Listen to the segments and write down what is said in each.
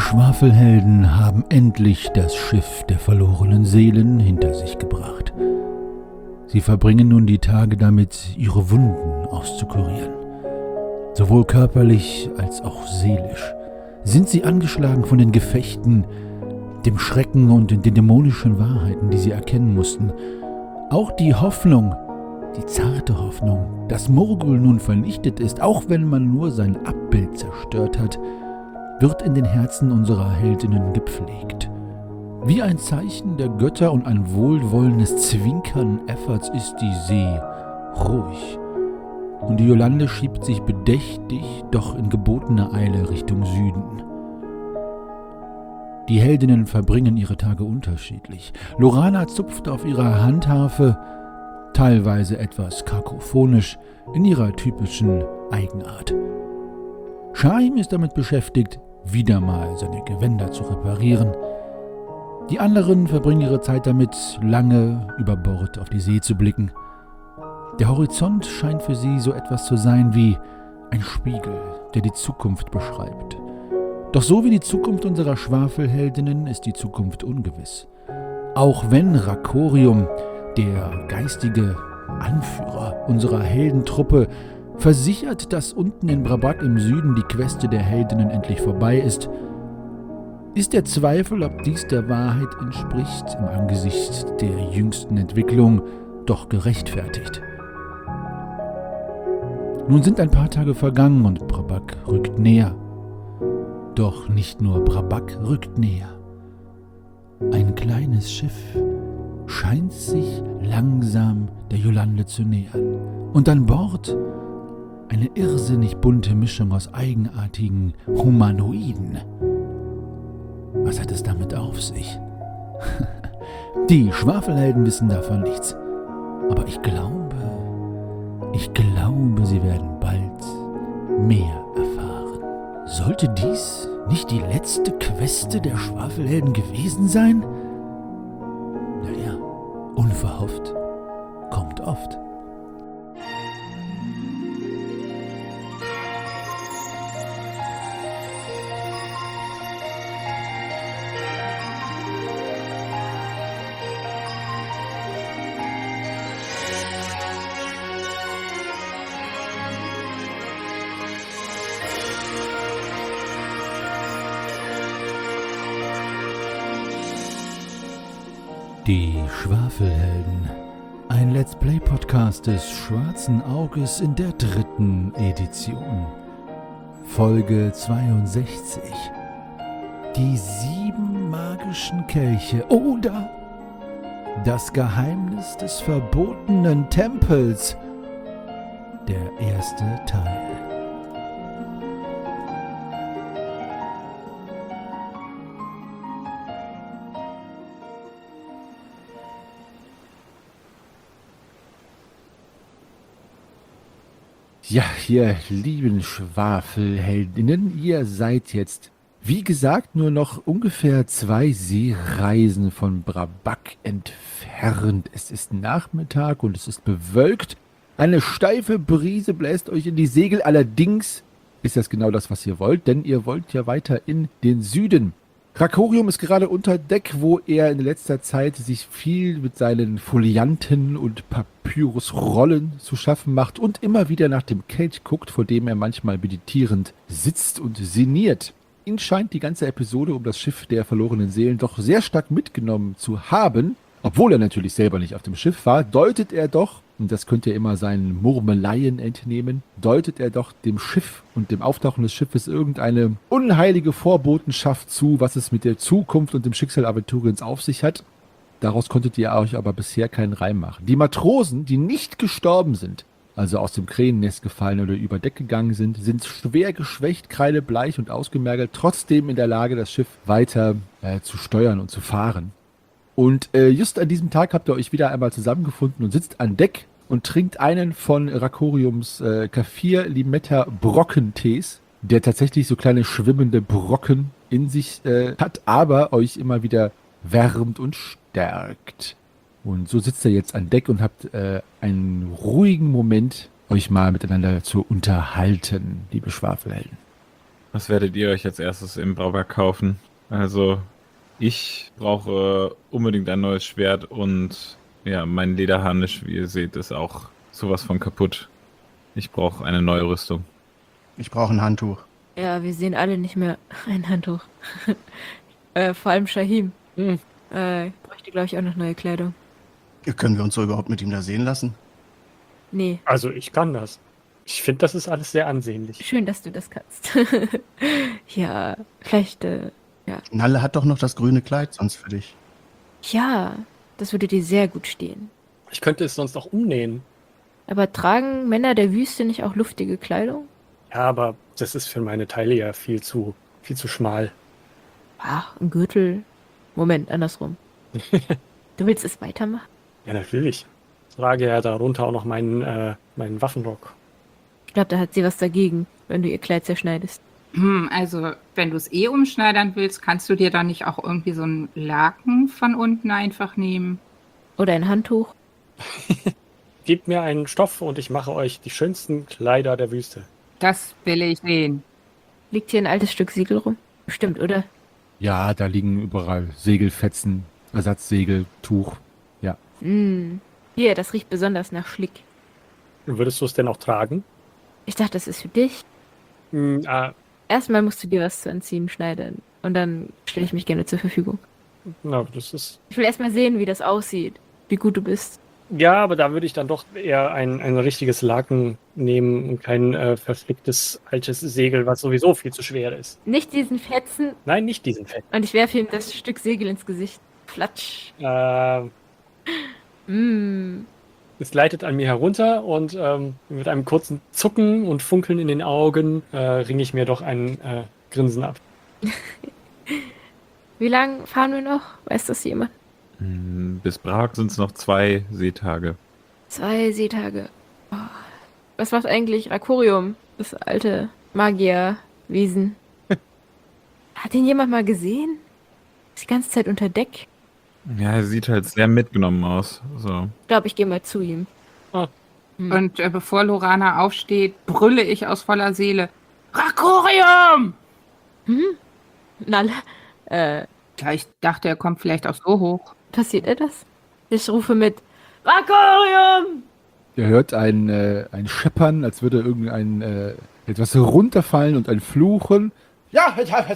Schwafelhelden haben endlich das Schiff der verlorenen Seelen hinter sich gebracht. Sie verbringen nun die Tage damit, ihre Wunden auszukurieren. Sowohl körperlich als auch seelisch sind sie angeschlagen von den Gefechten, dem Schrecken und den dämonischen Wahrheiten, die sie erkennen mussten. Auch die Hoffnung, die zarte Hoffnung, dass Morgul nun vernichtet ist, auch wenn man nur sein Abbild zerstört hat, wird in den Herzen unserer Heldinnen gepflegt. Wie ein Zeichen der Götter und ein wohlwollendes Zwinkern Efforts ist die See ruhig. Und die Yolande schiebt sich bedächtig, doch in gebotener Eile Richtung Süden. Die Heldinnen verbringen ihre Tage unterschiedlich. Lorana zupft auf ihrer Handharfe, teilweise etwas kakophonisch, in ihrer typischen Eigenart. Shaim ist damit beschäftigt, wieder mal seine Gewänder zu reparieren. Die anderen verbringen ihre Zeit damit, lange über Bord auf die See zu blicken. Der Horizont scheint für sie so etwas zu sein wie ein Spiegel, der die Zukunft beschreibt. Doch so wie die Zukunft unserer Schwafelheldinnen ist die Zukunft ungewiss. Auch wenn Rakorium, der geistige Anführer unserer Heldentruppe, versichert, dass unten in Brabak im Süden die Queste der Heldinnen endlich vorbei ist der Zweifel, ob dies der Wahrheit entspricht, im Angesicht der jüngsten Entwicklung doch gerechtfertigt. Nun sind ein paar Tage vergangen und Brabak rückt näher. Doch nicht nur Brabak rückt näher. Ein kleines Schiff scheint sich langsam der Yolande zu nähern. Und an Bord eine irrsinnig bunte Mischung aus eigenartigen Humanoiden. Was hat es damit auf sich? Die Schwafelhelden wissen davon nichts. Aber ich glaube, sie werden bald mehr erfahren. Sollte dies nicht die letzte Queste der Schwafelhelden gewesen sein? Naja, unverhofft kommt oft. Die Schwafelhelden, ein Let's Play Podcast des Schwarzen Auges in der 3. Edition. Folge 62. Die 7 magischen Kelche oder das Geheimnis des verbotenen Tempels. Der erste Teil. Ja, ihr lieben Schwafelheldinnen, ihr seid jetzt, wie gesagt, nur noch ungefähr 2 Seereisen von Brabak entfernt. Es ist Nachmittag und es ist bewölkt. Eine steife Brise bläst euch in die Segel. Allerdings ist das genau das, was ihr wollt, denn ihr wollt ja weiter in den Süden. Rakorium ist gerade unter Deck, wo er in letzter Zeit sich viel mit seinen Folianten und Papyrusrollen zu schaffen macht und immer wieder nach dem Kelch guckt, vor dem er manchmal meditierend sitzt und sinniert. Ihn scheint die ganze Episode um das Schiff der verlorenen Seelen doch sehr stark mitgenommen zu haben. Obwohl er natürlich selber nicht auf dem Schiff war, deutet er doch, und das könnt ihr immer seinen Murmeleien entnehmen, deutet er doch dem Schiff und dem Auftauchen des Schiffes irgendeine unheilige Vorbotenschaft zu, was es mit der Zukunft und dem Schicksal Aventuriens auf sich hat. Daraus konntet ihr euch aber bisher keinen Reim machen. Die Matrosen, die nicht gestorben sind, also aus dem Krähennest gefallen oder über Deck gegangen sind schwer geschwächt, kreidebleich und ausgemergelt, trotzdem in der Lage, das Schiff weiter zu steuern und zu fahren. Und just an diesem Tag habt ihr euch wieder einmal zusammengefunden und sitzt an Deck und trinkt einen von Rakoriums Kaffir Limetta Brockentees, der tatsächlich so kleine schwimmende Brocken in sich hat, aber euch immer wieder wärmt und stärkt. Und so sitzt ihr jetzt an Deck und habt einen ruhigen Moment, euch mal miteinander zu unterhalten, liebe Schwafelhelden. Was werdet ihr euch als erstes im Brauwerk kaufen? Also, ich brauche unbedingt ein neues Schwert und ja, mein Lederharnisch, wie ihr seht, ist auch sowas von kaputt. Ich brauche eine neue Rüstung. Ich brauche ein Handtuch. Ja, wir sehen alle nicht mehr ein Handtuch. Vor allem Shahim. Bräuchte, glaube ich, auch noch neue Kleidung. Können wir uns so überhaupt mit ihm da sehen lassen? Nee, Also ich kann das. Ich finde, das ist alles sehr ansehnlich. schön, dass du das kannst. Ja, vielleicht, Nalle hat doch noch das grüne Kleid sonst für dich. ja, das würde dir sehr gut stehen. Ich könnte es sonst auch umnähen. Aber tragen Männer der Wüste nicht auch luftige Kleidung? Ja, aber das ist für meine Teile ja viel zu schmal. Ach, ein Gürtel. Moment, andersrum. Du willst es weitermachen? Ja, natürlich. Ich trage ja darunter auch noch meinen Waffenrock. Ich glaube, da hat sie was dagegen, wenn du ihr Kleid zerschneidest. Also, wenn du es umschneidern willst, kannst du dir dann nicht auch irgendwie so einen Laken von unten einfach nehmen? Oder ein Handtuch. Gebt mir einen Stoff und ich mache euch die schönsten Kleider der Wüste. Das will ich sehen. Liegt hier ein altes Stück Siegel rum? Bestimmt, oder? Ja, da liegen überall Segelfetzen, Ersatzsegel, Tuch. Ja. Hier, das riecht besonders nach Schlick. Würdest du es denn auch tragen? Ich dachte, das ist für dich. Erstmal musst du dir was zu anziehen schneiden. Und dann stelle ich mich gerne zur Verfügung. Na, das ist... Ich will erstmal sehen, wie das aussieht. Wie gut du bist. Ja, aber da würde ich dann doch eher ein richtiges Laken nehmen und kein verflicktes altes Segel, was sowieso viel zu schwer ist. Nicht diesen Fetzen. Nein, nicht diesen Fett. Und ich werfe ihm das Stück Segel ins Gesicht. Flatsch. Es gleitet an mir herunter und mit einem kurzen Zucken und Funkeln in den Augen ringe ich mir doch ein Grinsen ab. Wie lang fahren wir noch? Weiß das jemand? Bis Prag sind es noch 2 Seetage. 2 Seetage. Oh. Was macht eigentlich Rakorium? Das alte Magierwesen. Hat ihn jemand mal gesehen? Ist die ganze Zeit unter Deck. Ja, er sieht halt sehr mitgenommen aus. So. Ich glaube, ich gehe mal zu ihm. Und bevor Lorana aufsteht, brülle ich aus voller Seele: Rakorium! Nalle, Ja, ich dachte, er kommt vielleicht auch so hoch. passiert etwas? Ich rufe mit Rakorium! Ihr hört ein Scheppern, als würde irgendein etwas runterfallen und ein Fluchen. Ja,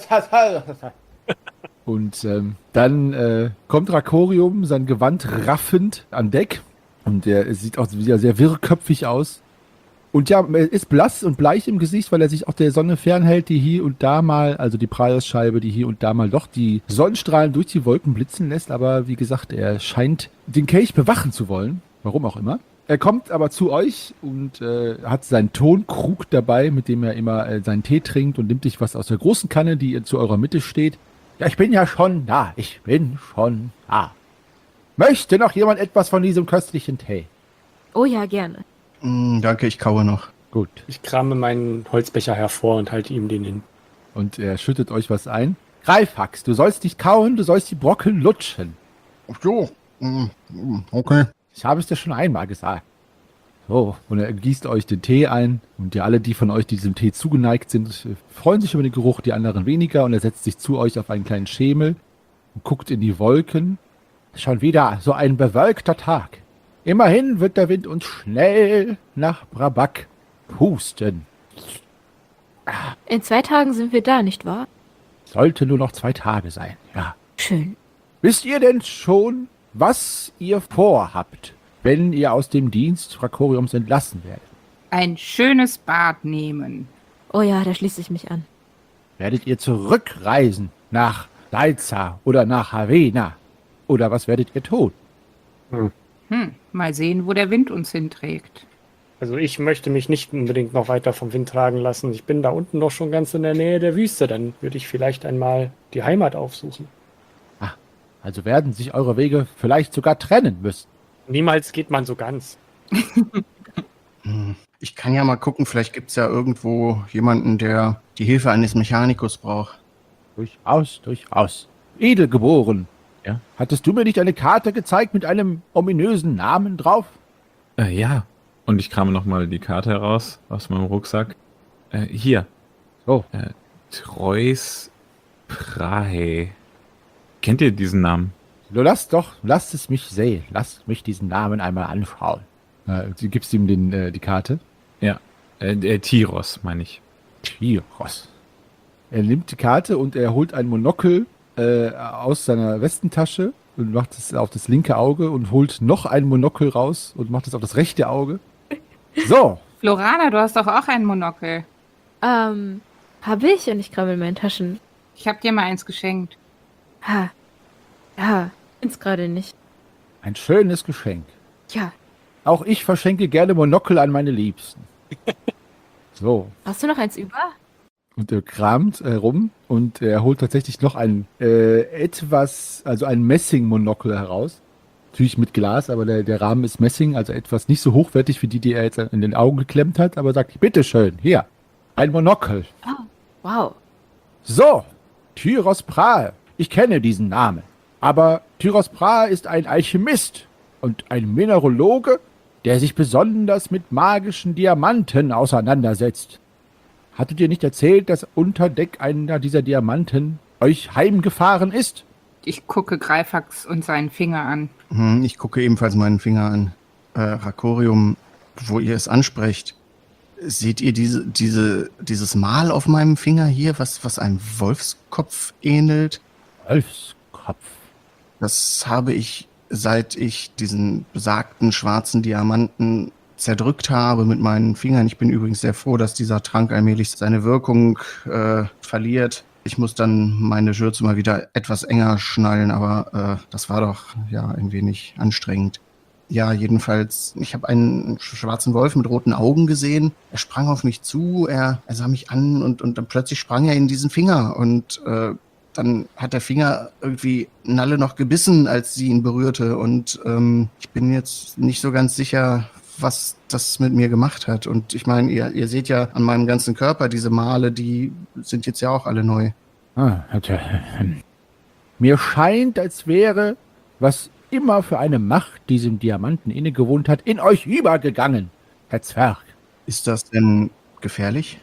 und dann kommt Rakorium, sein Gewand raffend an Deck. Und er sieht auch wieder sehr wirrköpfig aus. Und ja, er ist blass und bleich im Gesicht, weil er sich auch der Sonne fernhält, die hier und da mal, also die Prallscheibe, die hier und da mal doch die Sonnenstrahlen durch die Wolken blitzen lässt. Aber wie gesagt, er scheint den Kelch bewachen zu wollen. Warum auch immer. Er kommt aber zu euch und hat seinen Tonkrug dabei, mit dem er immer seinen Tee trinkt und nimmt sich was aus der großen Kanne, die zu eurer Mitte steht. Ja, ich bin ja schon da. Ich bin schon da. Möchte noch jemand etwas von diesem köstlichen Tee? Oh ja, gerne. Danke, ich kaue noch. Gut. Ich krame meinen Holzbecher hervor und halte ihm den hin. Und er schüttet euch was ein. Greifax, du sollst nicht kauen, du sollst die Brocken lutschen. Ach so. Okay. Ich habe es dir schon einmal gesagt. So, und er gießt euch den Tee ein. Und ja, alle, die von euch, die diesem Tee zugeneigt sind, freuen sich über den Geruch, die anderen weniger. Und er setzt sich zu euch auf einen kleinen Schemel und guckt in die Wolken. Schon wieder so ein bewölkter Tag. Immerhin wird der Wind uns schnell nach Brabak pusten. In 2 Tagen sind wir da, nicht wahr? Sollte nur noch 2 Tage sein, ja. Schön. Wisst ihr denn schon, was ihr vorhabt, wenn ihr aus dem Dienst Rakoriums entlassen werdet? Ein schönes Bad nehmen. Oh ja, da schließe ich mich an. Werdet ihr zurückreisen nach Salza oder nach Havena? Oder was werdet ihr tun? Mal sehen, wo der Wind uns hinträgt. Also ich möchte mich nicht unbedingt noch weiter vom Wind tragen lassen. Ich bin da unten doch schon ganz in der Nähe der Wüste. Dann würde ich vielleicht einmal die Heimat aufsuchen. Also werden sich eure Wege vielleicht sogar trennen müssen. Niemals geht man so ganz. Ich kann ja mal gucken, vielleicht gibt es ja irgendwo jemanden, der die Hilfe eines Mechanikus braucht. Durchaus, durchaus. Edelgeboren. Ja. Hattest du mir nicht eine Karte gezeigt mit einem ominösen Namen drauf? Ja. Und ich krame nochmal die Karte heraus aus meinem Rucksack. Hier. Oh. Trois Prahe. Kennt ihr diesen Namen? Lasst es mich sehen. Lasst mich diesen Namen einmal anschauen. Du gibst ihm die Karte. Ja. Tyros, meine ich. Tyros. Er nimmt die Karte und er holt ein Monokel aus seiner Westentasche und macht es auf das linke Auge und holt noch ein Monokel raus und macht es auf das rechte Auge. So. Florana, du hast doch auch ein Monokel. Hab ich und ich krabbel in meinen Taschen. Ich habe dir mal eins geschenkt. Ha. Ja, find's gerade nicht. Ein schönes Geschenk. Ja. Auch ich verschenke gerne Monokel an meine Liebsten. So. Hast du noch eins über? Und er kramt rum und er holt tatsächlich noch ein ein Messing-Monokel heraus. Natürlich mit Glas, aber der Rahmen ist Messing, also etwas nicht so hochwertig wie die er jetzt in den Augen geklemmt hat, aber sagt, bitteschön, hier, ein Monokel. Oh, wow. So, Tyros Prahe. Ich kenne diesen Namen. Aber Tyros Prahe ist ein Alchemist und ein Mineraloge, der sich besonders mit magischen Diamanten auseinandersetzt. Hattet ihr nicht erzählt, dass unter Deck einer dieser Diamanten euch heimgefahren ist? Ich gucke Greifax und seinen Finger an. Ich gucke ebenfalls meinen Finger an. Rakorium, wo ihr es ansprecht. Seht ihr dieses Mal auf meinem Finger hier, was einem Wolfskopf ähnelt? Wolfskopf. Das habe ich, seit ich diesen besagten schwarzen Diamanten zerdrückt habe mit meinen Fingern. Ich bin übrigens sehr froh, dass dieser Trank allmählich seine Wirkung verliert. Ich muss dann meine Schürze mal wieder etwas enger schnallen, aber das war doch ja ein wenig anstrengend. Ja, jedenfalls, ich habe einen schwarzen Wolf mit roten Augen gesehen. Er sprang auf mich zu, er sah mich an und dann plötzlich sprang er in diesen Finger und dann hat der Finger irgendwie Nalle noch gebissen, als sie ihn berührte und ich bin jetzt nicht so ganz sicher, was das mit mir gemacht hat. Und ich meine, ihr seht ja an meinem ganzen Körper, diese Male, die sind jetzt ja auch alle neu. Mir scheint, als wäre, was immer für eine Macht diesem Diamanten innegewohnt hat, in euch übergegangen, Herr Zwerg. Ist das denn gefährlich?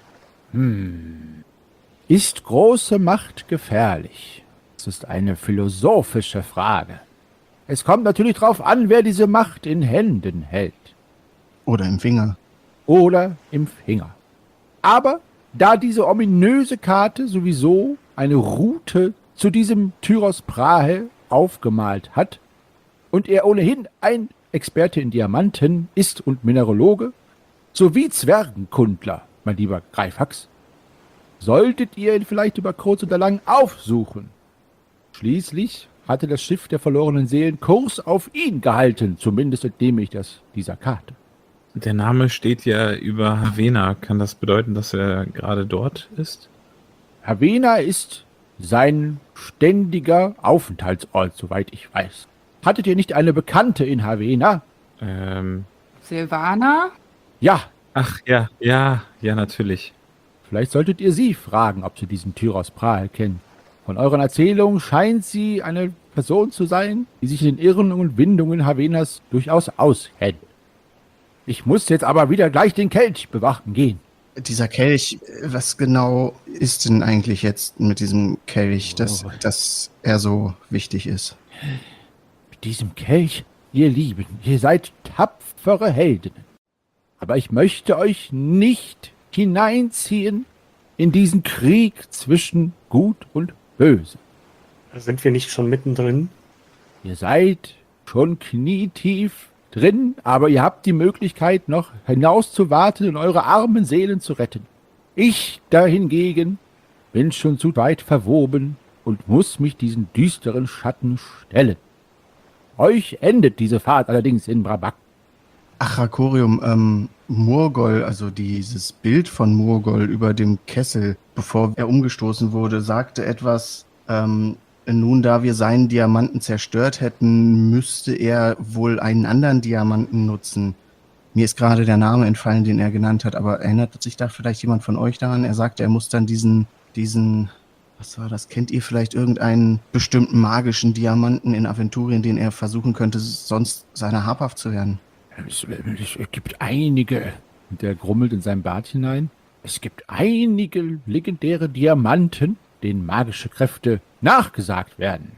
Ist große Macht gefährlich? Das ist eine philosophische Frage. Es kommt natürlich darauf an, wer diese Macht in Händen hält. Oder im Finger? Oder im Finger. Aber da diese ominöse Karte sowieso eine Route zu diesem Tyros Prahe aufgemalt hat und er ohnehin ein Experte in Diamanten ist und Mineraloge, sowie Zwergenkundler, mein lieber Greifax, solltet ihr ihn vielleicht über kurz oder lang aufsuchen. Schließlich hatte das Schiff der verlorenen Seelen Kurs auf ihn gehalten, zumindest entnehme ich das dieser Karte. Der Name steht ja über Havena. Kann das bedeuten, dass er gerade dort ist? Havena ist sein ständiger Aufenthaltsort, soweit ich weiß. Hattet ihr nicht eine Bekannte in Havena? Silvana? Ja, Ach ja, natürlich. vielleicht solltet ihr sie fragen, ob sie diesen Tyros Prahe kennen. Von euren Erzählungen scheint sie eine Person zu sein, die sich in den Irren und Windungen Havenas durchaus auskennt. Ich muss jetzt aber wieder gleich den Kelch bewachen gehen. Dieser Kelch, was genau ist denn eigentlich jetzt mit diesem Kelch, dass er so wichtig ist? Mit diesem Kelch, ihr Lieben, ihr seid tapfere Heldinnen. Aber ich möchte euch nicht hineinziehen in diesen Krieg zwischen Gut und Böse. Sind wir nicht schon mittendrin? Ihr seid schon knietief drin, aber ihr habt die Möglichkeit, noch hinauszuwarten und eure armen Seelen zu retten. Ich dahingegen bin schon zu weit verwoben und muss mich diesen düsteren Schatten stellen. Euch endet diese Fahrt allerdings in Brabak. Ach, Rakorium, Murgol, also dieses Bild von Murgol über dem Kessel, bevor er umgestoßen wurde, sagte etwas, nun, da wir seinen Diamanten zerstört hätten, müsste er wohl einen anderen Diamanten nutzen. Mir ist gerade der Name entfallen, den er genannt hat, aber erinnert sich da vielleicht jemand von euch daran? Er sagte, er muss dann diesen, was war das? Kennt ihr vielleicht irgendeinen bestimmten magischen Diamanten in Aventurien, den er versuchen könnte, sonst seiner habhaft zu werden? Es gibt einige. Und der grummelt in sein Bart hinein. Es gibt einige legendäre Diamanten, denen magische Kräfte nachgesagt werden.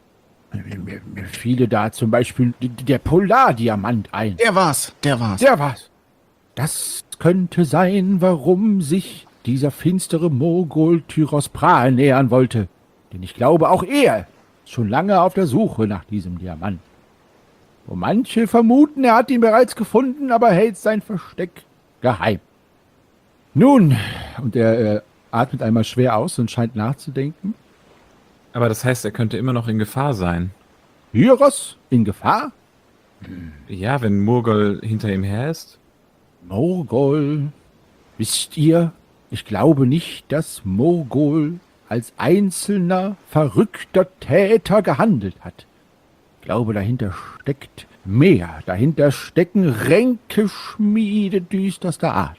Mir fiele da zum Beispiel der Polardiamant ein. Der war's. Der war's. Das könnte sein, warum sich dieser finstere Mogul Tyros Prahl nähern wollte. Denn ich glaube, auch er ist schon lange auf der Suche nach diesem Diamant. Wo manche vermuten, er hat ihn bereits gefunden, aber hält sein Versteck geheim. Nun, und er atmet einmal schwer aus und scheint nachzudenken. Aber das heißt, er könnte immer noch in Gefahr sein. Tyros in Gefahr? Ja, wenn Murgol hinter ihm her ist. Morgul. Wisst ihr, ich glaube nicht, dass Morgul als einzelner, verrückter Täter gehandelt hat. Ich glaube, dahinter steckt mehr. Dahinter stecken Ränkeschmiede düsterster Art.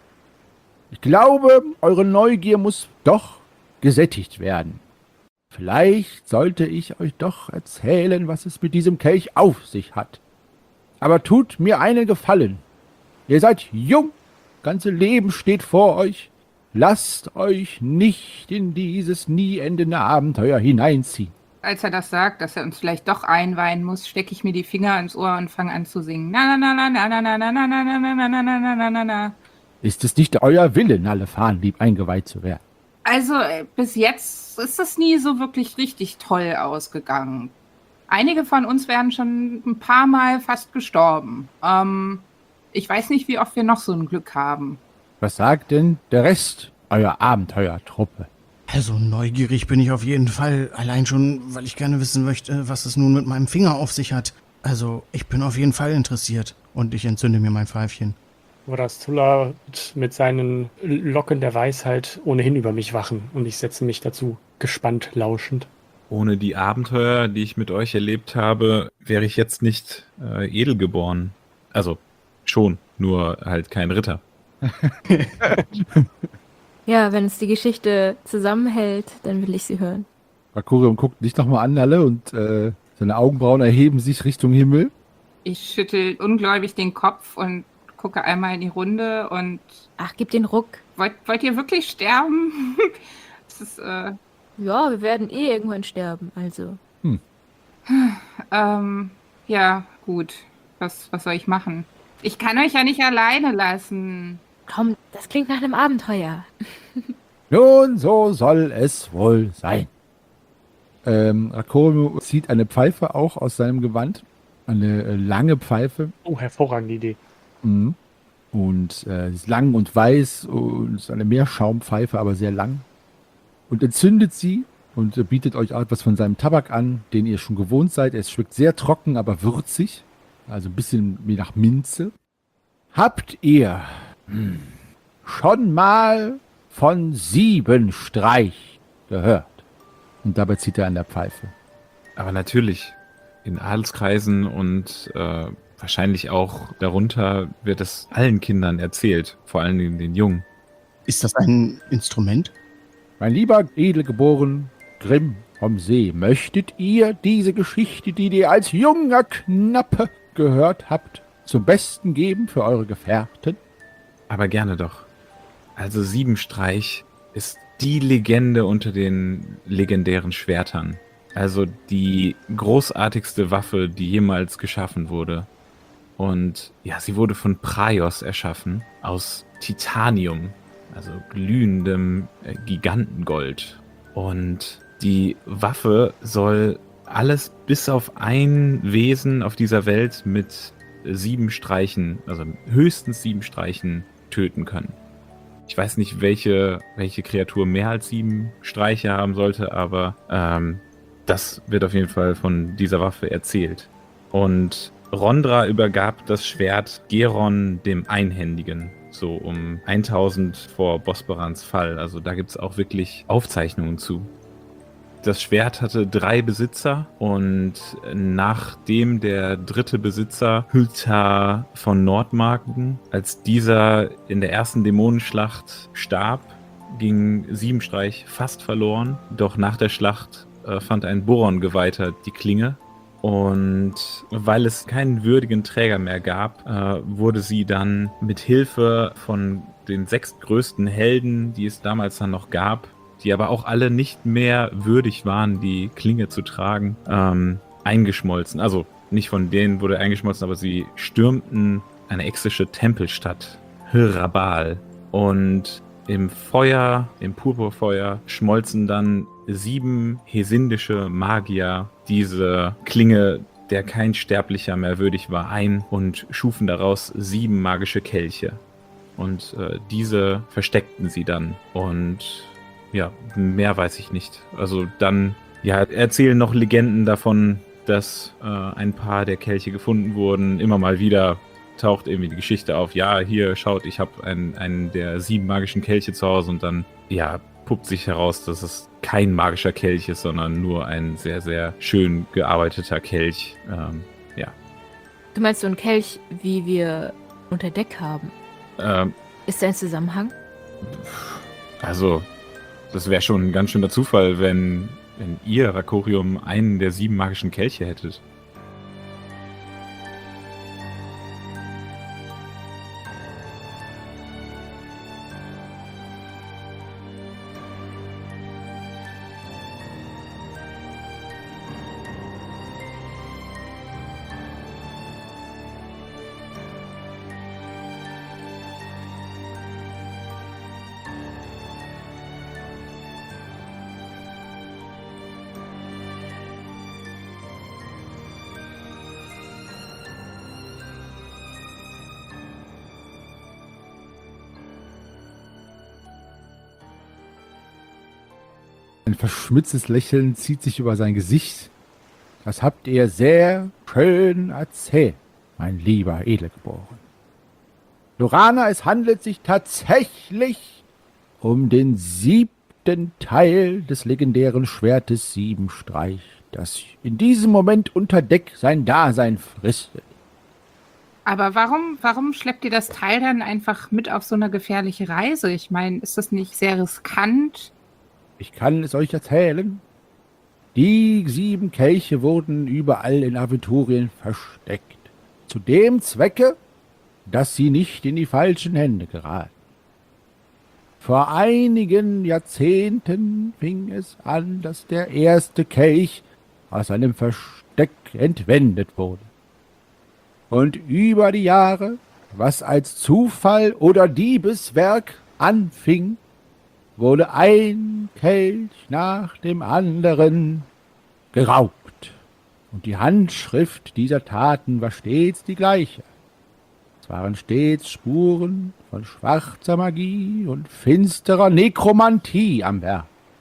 Ich glaube, eure Neugier muss doch gesättigt werden. Vielleicht sollte ich euch doch erzählen, was es mit diesem Kelch auf sich hat. Aber tut mir einen Gefallen. Ihr seid jung, ganze Leben steht vor euch. Lasst euch nicht in dieses nie endende Abenteuer hineinziehen. Als er das sagt, dass er uns vielleicht doch einweihen muss, stecke ich mir die Finger ins Ohr und fange an zu singen. Na na na na na na na na na na na na na na na na. Ist es nicht euer Wille, Nalefanlieb eingeweiht zu werden? Also bis jetzt ist es nie so wirklich richtig toll ausgegangen. Einige von uns wären schon ein paar Mal fast gestorben. Ich weiß nicht, wie oft wir noch so ein Glück haben. Was sagt denn der Rest eurer Abenteuertruppe? Also neugierig bin ich auf jeden Fall. Allein schon, weil ich gerne wissen möchte, was es nun mit meinem Finger auf sich hat. Also ich bin auf jeden Fall interessiert. Und ich entzünde mir mein Pfeifchen. Vorastula wird mit seinen Locken der Weisheit ohnehin über mich wachen und ich setze mich dazu, gespannt lauschend. Ohne die Abenteuer, die ich mit euch erlebt habe, wäre ich jetzt nicht edel geboren. Also schon, nur halt kein Ritter. Ja, wenn es die Geschichte zusammenhält, dann will ich sie hören. Rakorium guckt dich nochmal an, Nalle, und seine Augenbrauen erheben sich Richtung Himmel. Ich schüttel ungläubig den Kopf und gucke einmal in die Runde und Ach, gib den Ruck. wollt ihr wirklich sterben? Das ist, Ja, wir werden eh irgendwann sterben, also. ja, gut. Was soll ich machen? Ich kann euch ja nicht alleine lassen. Komm, das klingt nach einem Abenteuer. Nun, so soll es wohl sein. Rakorium zieht eine Pfeife auch aus seinem Gewand. Eine lange Pfeife. Oh, hervorragende Idee. Mhm. Und sie ist lang und weiß und ist eine Meerschaumpfeife, aber sehr lang. Und entzündet sie und bietet euch etwas von seinem Tabak an, den ihr schon gewohnt seid. Es schmeckt sehr trocken, aber würzig. Also ein bisschen wie nach Minze. Habt ihr schon mal von Siebenstreich gehört? Und dabei zieht er an der Pfeife. Aber natürlich, in Adelskreisen und wahrscheinlich auch darunter wird es allen Kindern erzählt, vor allen Dingen den Jungen. Ist das ein Instrument? Mein lieber edelgeboren Grimm vom See, möchtet ihr diese Geschichte, die ihr als junger Knappe gehört habt, zum Besten geben für eure Gefährten? Aber gerne doch. Also Siebenstreich ist die Legende unter den legendären Schwertern. Also die großartigste Waffe, die jemals geschaffen wurde. Und ja, sie wurde von Praios erschaffen, aus Titanium, also glühendem Gigantengold. Und die Waffe soll alles bis auf ein Wesen auf dieser Welt mit 7 Streichen, also höchstens 7 Streichen töten können. Ich weiß nicht, welche Kreatur mehr als 7 Streiche haben sollte, aber das wird auf jeden Fall von dieser Waffe erzählt. Und Rondra übergab das Schwert Geron dem Einhändigen, so um 1000 vor Bosporans Fall. Also da gibt es auch wirklich Aufzeichnungen zu. Das Schwert hatte 3 Besitzer und nachdem der 3. Besitzer, Hyltar von Nordmarken, als dieser in der ersten Dämonenschlacht starb, ging Siebenstreich fast verloren. Doch nach der Schlacht fand ein Boron-Geweihter die Klinge Und weil es keinen würdigen Träger mehr gab, wurde sie dann mit Hilfe von den 6 größten Helden, die es damals dann noch gab, die aber auch alle nicht mehr würdig waren, die Klinge zu tragen, eingeschmolzen. Also nicht von denen wurde eingeschmolzen, aber sie stürmten eine exische Tempelstadt, Hirabal. Und im Feuer, im Purpurfeuer, schmolzen dann 7 hesindische Magier diese Klinge, der kein Sterblicher mehr würdig war, ein und schufen daraus 7 magische Kelche. Und diese versteckten sie dann. Und ja, mehr weiß ich nicht. Also dann, ja, erzählen noch Legenden davon, dass ein paar der Kelche gefunden wurden. Immer mal wieder taucht irgendwie die Geschichte auf. Ja, hier, schaut, ich habe einen der 7 magischen Kelche zu Hause. Und dann, ja, puppt sich heraus, dass es kein magischer Kelch ist, sondern nur ein sehr, sehr schön gearbeiteter Kelch. Ja. Du meinst so einen Kelch, wie wir unter Deck haben? Ist da ein Zusammenhang? Also, das wäre schon ein ganz schöner Zufall, wenn ihr, Rakorium, einen der 7 magischen Kelche hättet. Ein verschmitztes Lächeln zieht sich über sein Gesicht. Das habt ihr sehr schön erzählt, mein lieber Edelgeboren. Lorana, es handelt sich tatsächlich um den 7. Teil des legendären Schwertes Siebenstreich, das in diesem Moment unter Deck sein Dasein fristet. Aber warum schleppt ihr das Teil dann einfach mit auf so eine gefährliche Reise? Ich meine, ist das nicht sehr riskant? Ich kann es euch erzählen. Die 7 Kelche wurden überall in Aventurien versteckt. Zu dem Zwecke, dass sie nicht in die falschen Hände geraten. Vor einigen Jahrzehnten fing es an, dass der erste Kelch aus einem Versteck entwendet wurde. Und über die Jahre, was als Zufall oder Diebeswerk anfing, wurde ein Kelch nach dem anderen geraubt. Und die Handschrift dieser Taten war stets die gleiche. Es waren stets Spuren von schwarzer Magie und finsterer Nekromantie am Werk.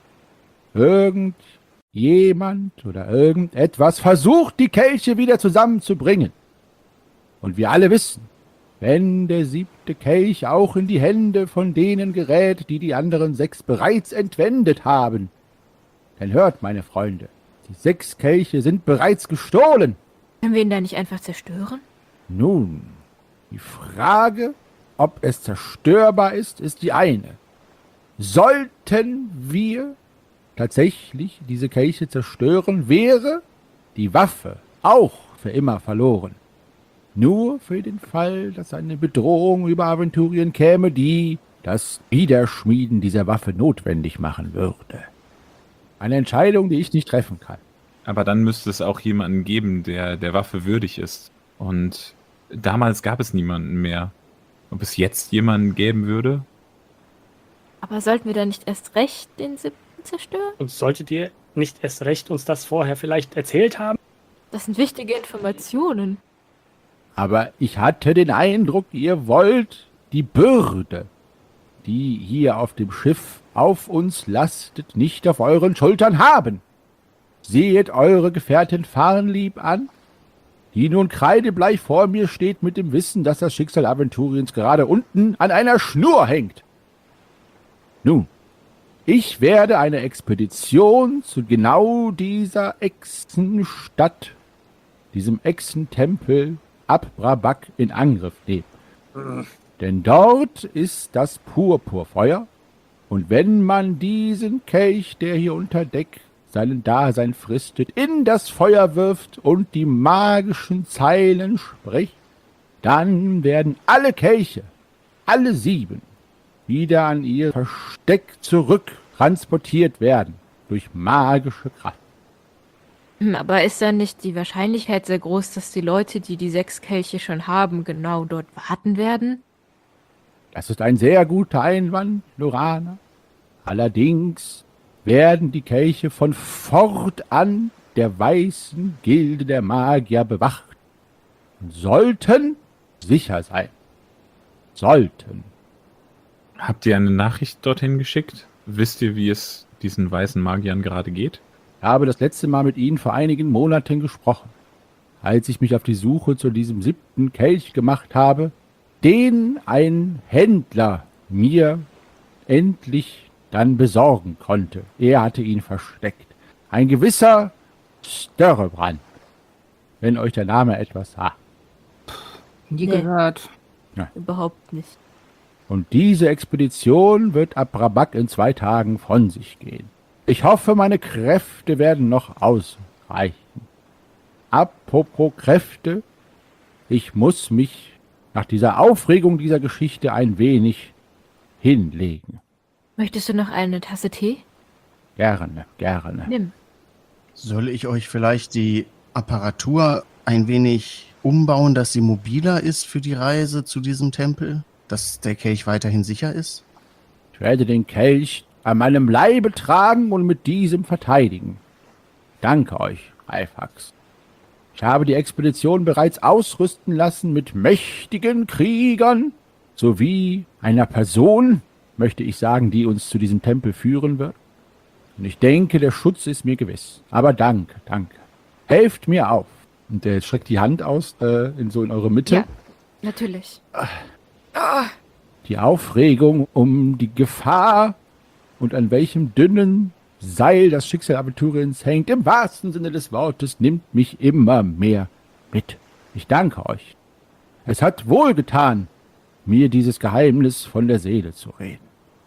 Irgendjemand oder irgendetwas versucht, die Kelche wieder zusammenzubringen. Und wir alle wissen, wenn der 7. Kelch auch in die Hände von denen gerät, die die anderen 6 bereits entwendet haben, dann hört, meine Freunde, die 6 Kelche sind bereits gestohlen. Können wir ihn da nicht einfach zerstören? Nun, die Frage, ob es zerstörbar ist, ist die eine. Sollten wir tatsächlich diese Kelche zerstören, wäre die Waffe auch für immer verloren. Nur für den Fall, dass eine Bedrohung über Aventurien käme, die das Wiederschmieden dieser Waffe notwendig machen würde. Eine Entscheidung, die ich nicht treffen kann. Aber dann müsste es auch jemanden geben, der der Waffe würdig ist. Und damals gab es niemanden mehr. Ob es jetzt jemanden geben würde? Aber sollten wir dann nicht erst recht den 7. zerstören? Und solltet ihr nicht erst recht uns das vorher vielleicht erzählt haben? Das sind wichtige Informationen. Aber ich hatte den Eindruck, ihr wollt die Bürde, die hier auf dem Schiff auf uns lastet, nicht auf euren Schultern haben. Seht eure Gefährtin Farnlieb an, die nun kreidebleich vor mir steht mit dem Wissen, dass das Schicksal Aventuriens gerade unten an einer Schnur hängt. Nun, ich werde eine Expedition zu genau dieser Echsenstadt, diesem Echsentempel ab Brabak in Angriff nehmen. Denn dort ist das Purpurfeuer, und wenn man diesen Kelch, der hier unter Deck seinen Dasein fristet, in das Feuer wirft und die magischen Zeilen spricht, dann werden alle Kelche, alle 7, wieder an ihr Versteck zurück transportiert werden durch magische Kraft. Aber ist dann nicht die Wahrscheinlichkeit sehr groß, dass die Leute, die die 6 Kelche schon haben, genau dort warten werden? Das ist ein sehr guter Einwand, Lorana. Allerdings werden die Kelche von fortan der weißen Gilde der Magier bewacht und sollten sicher sein. Sollten. Habt ihr eine Nachricht dorthin geschickt? Wisst ihr, wie es diesen weißen Magiern gerade geht? Ich habe das letzte Mal mit ihnen vor einigen Monaten gesprochen, als ich mich auf die Suche zu diesem 7. Kelch gemacht habe, den ein Händler mir endlich dann besorgen konnte. Er hatte ihn versteckt. Ein gewisser Störrebrand, wenn euch der Name etwas sagt. Nie Nee. gehört. Überhaupt nicht. Und diese Expedition wird ab Brabak in 2 Tagen von sich gehen. Ich hoffe, meine Kräfte werden noch ausreichen. Apropos Kräfte, ich muss mich nach dieser Aufregung dieser Geschichte ein wenig hinlegen. Möchtest du noch eine Tasse Tee? Gerne, gerne. Nimm. Soll ich euch vielleicht die Apparatur ein wenig umbauen, dass sie mobiler ist für die Reise zu diesem Tempel? Dass der Kelch weiterhin sicher ist? Ich werde den Kelch an meinem Leibe tragen und mit diesem verteidigen. Danke euch, Greifax. Ich habe die Expedition bereits ausrüsten lassen mit mächtigen Kriegern sowie einer Person, möchte ich sagen, die uns zu diesem Tempel führen wird. Und ich denke, der Schutz ist mir gewiss. Aber danke, danke. Helft mir auf. Und er streckt die Hand aus, in eure Mitte. Ja, natürlich. Die Aufregung um die Gefahr und an welchem dünnen Seil das Schicksal Aventuriens hängt, im wahrsten Sinne des Wortes, nimmt mich immer mehr mit. Ich danke euch. Es hat wohlgetan, mir dieses Geheimnis von der Seele zu reden.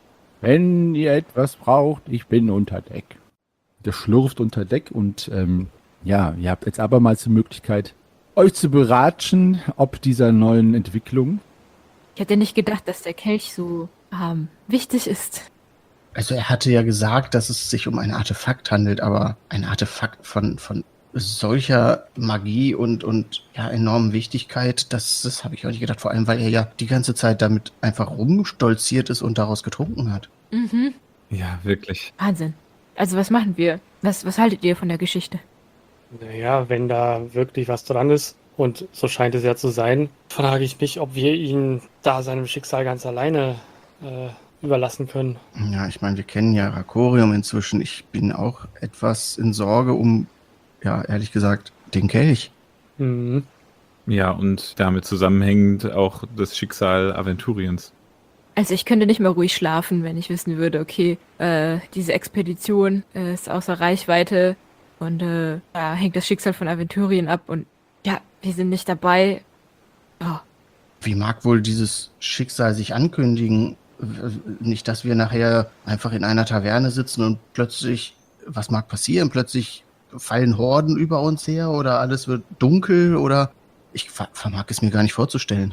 Wenn ihr etwas braucht, ich bin unter Deck. Der schlurft unter Deck und ihr habt jetzt abermals die Möglichkeit, euch zu beratschen, ob dieser neuen Entwicklung. Ich hätte nicht gedacht, dass der Kelch so wichtig ist. Also er hatte ja gesagt, dass es sich um ein Artefakt handelt, aber ein Artefakt von solcher Magie und enormen Wichtigkeit, das habe ich auch nicht gedacht. Vor allem, weil er ja die ganze Zeit damit einfach rumstolziert ist und daraus getrunken hat. Mhm. Ja, wirklich. Wahnsinn. Also was machen wir? Was haltet ihr von der Geschichte? Naja, wenn da wirklich was dran ist, und so scheint es ja zu sein, frage ich mich, ob wir ihn da seinem Schicksal ganz alleine überlassen können. Ja, ich meine, wir kennen ja Rakorium inzwischen. Ich bin auch etwas in Sorge um, ja, ehrlich gesagt, den Kelch. Mhm. Ja, und damit zusammenhängend auch das Schicksal Aventuriens. Also ich könnte nicht mehr ruhig schlafen, wenn ich wissen würde, okay, diese Expedition ist außer Reichweite und da hängt das Schicksal von Aventurien ab und ja, wir sind nicht dabei. Oh, Wie mag wohl dieses Schicksal sich ankündigen? Nicht, dass wir nachher einfach in einer Taverne sitzen und plötzlich, was mag passieren? Plötzlich fallen Horden über uns her oder alles wird dunkel oder ich vermag es mir gar nicht vorzustellen.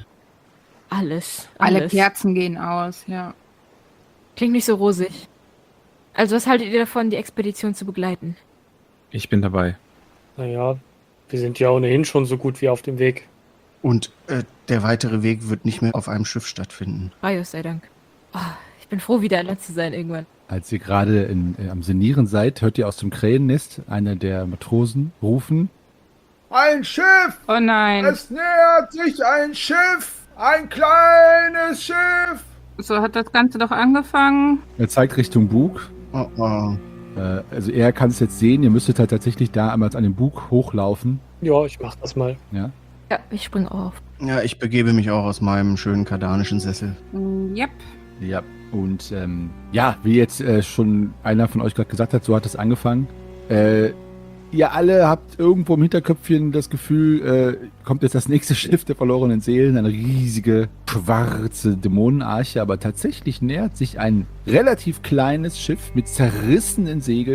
alles. Alle Kerzen gehen aus, ja. Klingt nicht so rosig. Also was haltet ihr davon, die Expedition zu begleiten? Ich bin dabei. Naja, wir sind ja ohnehin schon so gut wie auf dem Weg. Und der weitere Weg wird nicht mehr auf einem Schiff stattfinden. Raios sei Dank. Oh, ich bin froh, wieder allein zu sein irgendwann. Als ihr gerade am Senieren seid, hört ihr aus dem Krähennest einer der Matrosen rufen: Ein Schiff! Oh nein. Es nähert sich ein Schiff! Ein kleines Schiff! So hat das Ganze doch angefangen. Er zeigt Richtung Bug. Oh, oh. Also er kann es jetzt sehen. Ihr müsstet halt tatsächlich da einmal an den Bug hochlaufen. Ja, ich mach das mal. Ja. Ja, ich springe auf. Ja, ich begebe mich auch aus meinem schönen kardanischen Sessel. Yep. Ja. Und wie jetzt schon einer von euch gerade gesagt hat, so hat es angefangen. Ihr alle habt irgendwo im Hinterköpfchen das Gefühl, kommt jetzt das nächste Schiff der verlorenen Seelen, eine riesige schwarze Dämonenarche, aber tatsächlich nähert sich ein relativ kleines Schiff mit zerrissenen Segeln,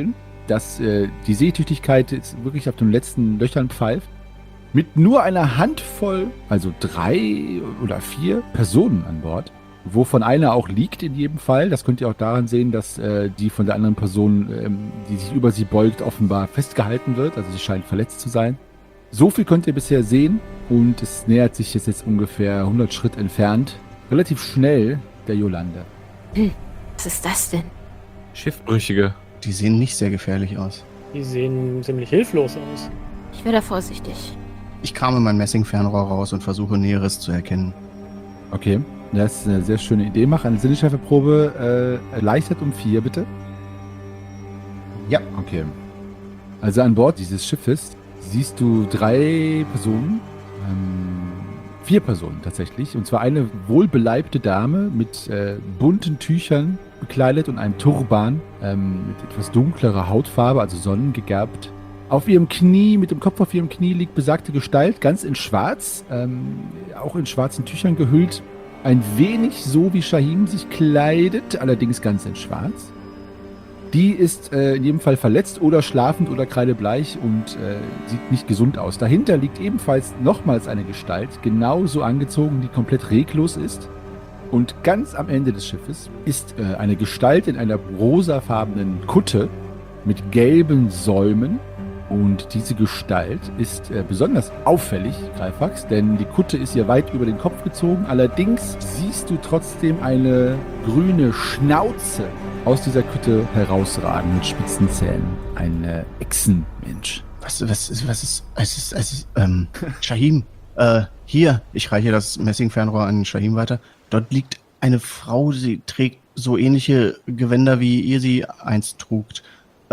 dass die Seetüchtigkeit jetzt wirklich auf den letzten Löchern pfeift. Mit nur einer Handvoll, also 3 oder 4 Personen an Bord, wovon einer auch liegt in jedem Fall. Das könnt ihr auch daran sehen, dass die von der anderen Person, die sich über sie beugt, offenbar festgehalten wird. Also sie scheint verletzt zu sein. So viel könnt ihr bisher sehen und es nähert sich jetzt ungefähr 100 Schritt entfernt, relativ schnell der Yolande. Was ist das denn? Schiffbrüchige. Die sehen nicht sehr gefährlich aus. Die sehen ziemlich hilflos aus. Ich wäre da vorsichtig. Ich krame mein Messingfernrohr raus und versuche Näheres zu erkennen. Okay, das ist eine sehr schöne Idee. Mach eine Sinneschärfeprobe, erleichtert um 4, bitte. Ja. Okay. Also an Bord dieses Schiffes siehst du 3 Personen, 4 Personen tatsächlich, und zwar eine wohlbeleibte Dame mit bunten Tüchern bekleidet und einem Turban mit etwas dunklerer Hautfarbe, also sonnengegerbt. Auf ihrem Knie, mit dem Kopf auf ihrem Knie liegt besagte Gestalt, ganz in schwarz, auch in schwarzen Tüchern gehüllt. Ein wenig so wie Shahim sich kleidet, allerdings ganz in schwarz. Die ist in jedem Fall verletzt oder schlafend oder kreidebleich und sieht nicht gesund aus. Dahinter liegt ebenfalls nochmals eine Gestalt, genauso angezogen, die komplett reglos ist. Und ganz am Ende des Schiffes ist eine Gestalt in einer rosafarbenen Kutte mit gelben Säumen. Und diese Gestalt ist besonders auffällig, Greifax, denn die Kutte ist ihr weit über den Kopf gezogen. Allerdings siehst du trotzdem eine grüne Schnauze aus dieser Kutte herausragen mit spitzen Zähnen. Ein Echsenmensch. Was ist, Shahim, hier, ich reiche das Messingfernrohr an Shahim weiter. Dort liegt eine Frau, sie trägt so ähnliche Gewänder, wie ihr sie einst trugt.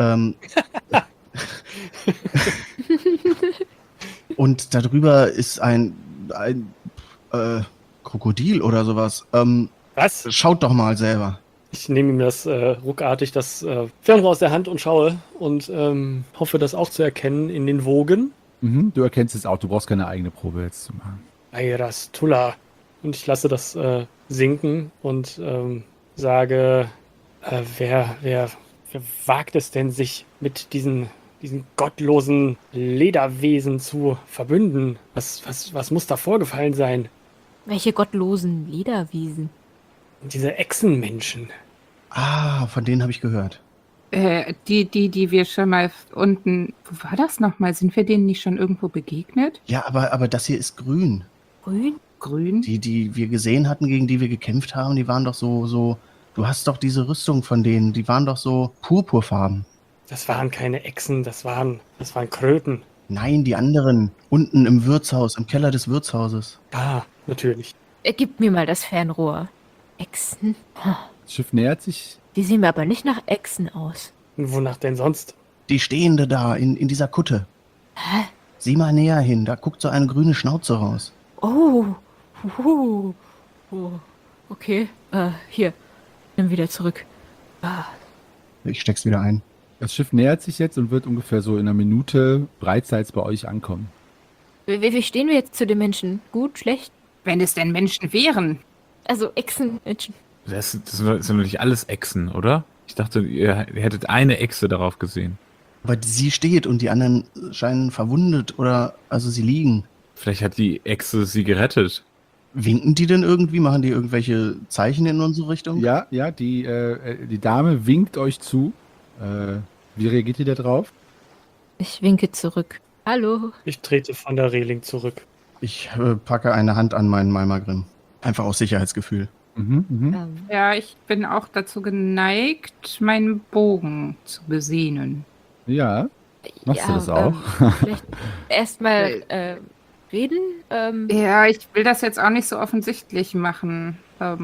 Und darüber ist ein Krokodil oder sowas. Was? Schaut doch mal selber. Ich nehme ihm das ruckartig das Fernrohr aus der Hand und schaue und hoffe, das auch zu erkennen in den Wogen. Mhm, du erkennst es auch, du brauchst keine eigene Probe jetzt zu machen. Ayras Tulla. Und ich lasse das sinken und sage, wer wagt es denn, sich mit diesen gottlosen Lederwesen zu verbünden? Was muss da vorgefallen sein? Welche gottlosen Lederwesen? Diese Echsenmenschen. Ah, von denen habe ich gehört. Die wir schon mal unten. Wo war das nochmal? Sind wir denen nicht schon irgendwo begegnet? Ja, aber das hier ist grün. Grün? Grün? Die wir gesehen hatten, gegen die wir gekämpft haben, die waren doch so. Du hast doch diese Rüstung von denen, die waren doch so purpurfarben. Das waren keine Echsen, das waren Kröten. Nein, die anderen. Unten im Wirtshaus, im Keller des Wirtshauses. Ah, natürlich. Gib mir mal das Fernrohr. Echsen? Das Schiff nähert sich. Die sehen mir aber nicht nach Echsen aus. Und wonach denn sonst? Die Stehende da, in dieser Kutte. Hä? Sieh mal näher hin, da guckt so eine grüne Schnauze raus. Oh. Okay. Hier. Nimm wieder zurück. Ich steck's wieder ein. Das Schiff nähert sich jetzt und wird ungefähr so in einer Minute bereitseits bei euch ankommen. Wie stehen wir jetzt zu den Menschen? Gut, schlecht? Wenn es denn Menschen wären. Also Echsenmenschen. Das sind doch nicht alles Echsen, oder? Ich dachte, ihr hättet eine Echse darauf gesehen. Aber sie steht und die anderen scheinen verwundet oder, also sie liegen. Vielleicht hat die Echse sie gerettet. Winken die denn irgendwie? Machen die irgendwelche Zeichen in unsere Richtung? Ja, die Dame winkt euch zu. Wie reagiert ihr da drauf? Ich winke zurück. Hallo. Ich trete von der Reling zurück. Ich packe eine Hand an meinen Malmagrim. Einfach aus Sicherheitsgefühl. Ja, ich bin auch dazu geneigt, meinen Bogen zu besehnen. Ja, machst du das auch? Vielleicht erstmal reden? Ja, ich will das jetzt auch nicht so offensichtlich machen.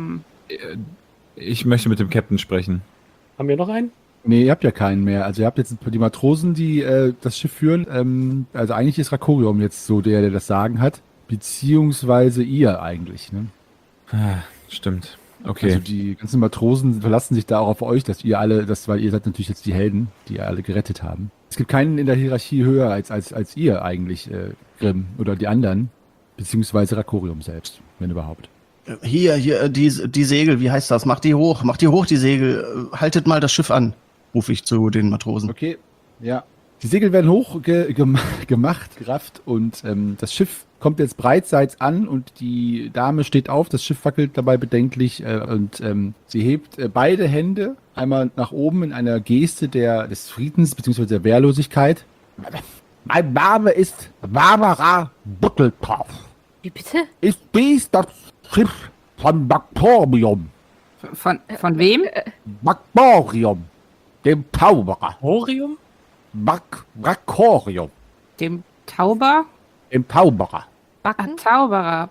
Ich möchte mit dem Captain sprechen. Haben wir noch einen? Nee, ihr habt ja keinen mehr. Also ihr habt jetzt die Matrosen, die das Schiff führen. Also eigentlich ist Rakorium jetzt so der das Sagen hat. Beziehungsweise ihr eigentlich, ne? Ah, stimmt. Okay. Also die ganzen Matrosen verlassen sich da auch auf euch, dass ihr alle, weil ihr seid natürlich jetzt die Helden, die ihr alle gerettet haben. Es gibt keinen in der Hierarchie höher als ihr eigentlich, Grimm, oder die anderen. Beziehungsweise Rakorium selbst, wenn überhaupt. Hier, die Segel, wie heißt das? Macht die hoch, die Segel. Haltet mal das Schiff an, rufe ich zu den Matrosen. Okay, Ja. Die Segel werden gemacht, gerafft und das Schiff kommt jetzt breitseits an und die Dame steht auf, das Schiff wackelt dabei bedenklich und sie hebt beide Hände einmal nach oben in einer Geste des Friedens bzw. der Wehrlosigkeit. Mein Name ist Barbara Butteltorf. Wie bitte? Ist dies das Schiff von Baktorium? Von wem? Baktorium, dem Zauberer. Orium? Bakorium, Dem Tauber? dem Zauberer. Backen? Zauberer.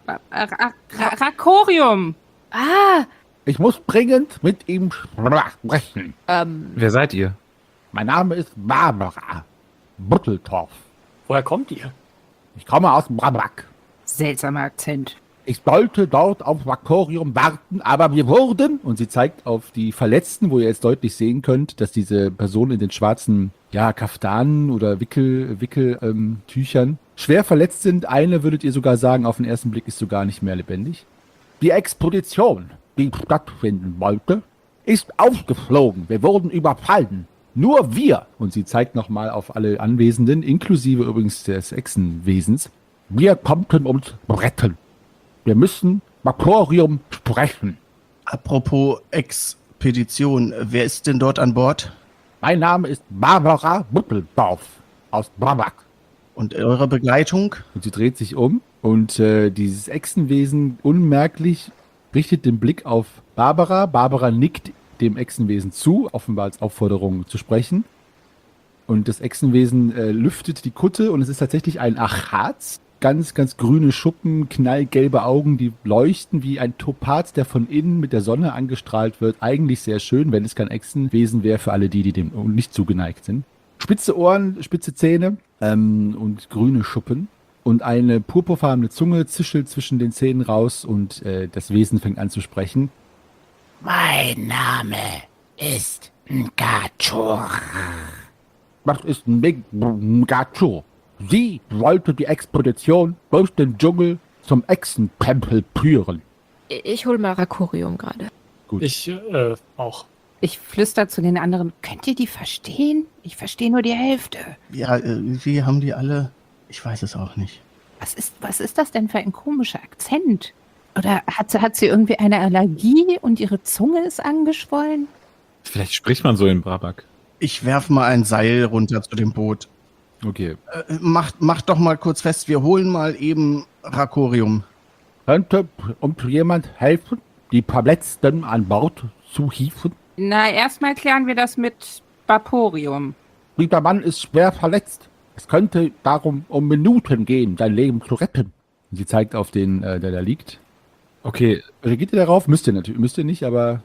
Rakorium. Ah, Ich muss dringend mit ihm sprechen. Wer seid ihr? Mein Name ist Barbara Butteltorf. Woher kommt ihr? Ich komme aus Brabak. Seltsamer Akzent. Ich sollte dort auf Bakorium warten, aber wir wurden, und sie zeigt auf die Verletzten, wo ihr jetzt deutlich sehen könnt, dass diese Person in den schwarzen, Kaftanen oder Wickeltüchern schwer verletzt sind. Eine, würdet ihr sogar sagen, auf den ersten Blick ist sogar nicht mehr lebendig. Die Expedition, die stattfinden wollte, ist aufgeflogen. Wir wurden überfallen. Nur wir, und sie zeigt nochmal auf alle Anwesenden, inklusive übrigens des Echsenwesens, wir konnten uns retten. Wir müssen Bakorium sprechen. Apropos Expedition, wer ist denn dort an Bord? Mein Name ist Barbara Butteldorf aus Brabak. Und eure Begleitung? Und sie dreht sich um und dieses Echsenwesen unmerklich richtet den Blick auf Barbara. Barbara nickt dem Echsenwesen zu, offenbar als Aufforderung zu sprechen. Und das Echsenwesen lüftet die Kutte und es ist tatsächlich ein Achatz. Ganz, ganz grüne Schuppen, knallgelbe Augen, die leuchten wie ein Topaz, der von innen mit der Sonne angestrahlt wird. Eigentlich sehr schön, wenn es kein Echsenwesen wäre, für alle die dem nicht zugeneigt sind. Spitze Ohren, spitze Zähne und grüne Schuppen. Und eine purpurfarbene Zunge zischelt zwischen den Zähnen raus und das Wesen fängt an zu sprechen. Mein Name ist Ngachur. Was ist Ngachur? Sie wollte die Expedition durch den Dschungel zum Echsentempel führen. ich hol mal Rakorium gerade. Ich auch. Ich flüster zu den anderen. Könnt ihr die verstehen? Ich verstehe nur die Hälfte. Ja, wie haben die alle? Ich weiß es auch nicht. Was ist das denn für ein komischer Akzent? Oder hat sie irgendwie eine Allergie und ihre Zunge ist angeschwollen? Vielleicht spricht man so in Brabak. Ich werf mal ein Seil runter zu dem Boot. Okay. Macht doch mal kurz fest, wir holen mal eben Rakorium. Könnte uns jemand helfen, die Verletzten an Bord zu hieven? Na, erstmal klären wir das mit Vaporium. Dieser Mann ist schwer verletzt. Es könnte darum um Minuten gehen, sein Leben zu retten. Und sie zeigt auf den, der da liegt. Okay, Reagiert ihr darauf? Müsst ihr natürlich, müsst ihr nicht, aber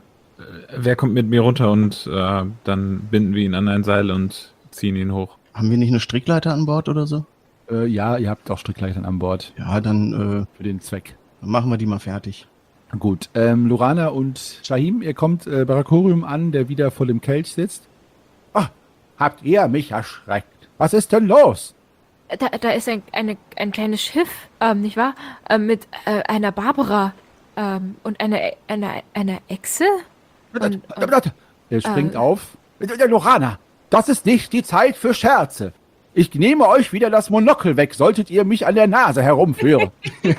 wer kommt mit mir runter und dann binden wir ihn an ein Seil und ziehen ihn hoch. Haben wir nicht eine Strickleiter an Bord oder so? ja, ihr habt auch Strickleitern an Bord Ja, dann für den Zweck. machen wir die mal fertig. Gut, Lorana und Shahim, ihr kommt bei Rakorium an, der wieder vor dem Kelch sitzt. Ah, habt ihr mich erschreckt? Was ist denn los? Da ist ein kleines Schiff, nicht wahr? Mit einer Barbara und einer Echse. Und, Er springt auf. Lorana, das ist nicht die Zeit für Scherze. Ich nehme euch wieder das Monokel weg, solltet ihr mich an der Nase herumführen.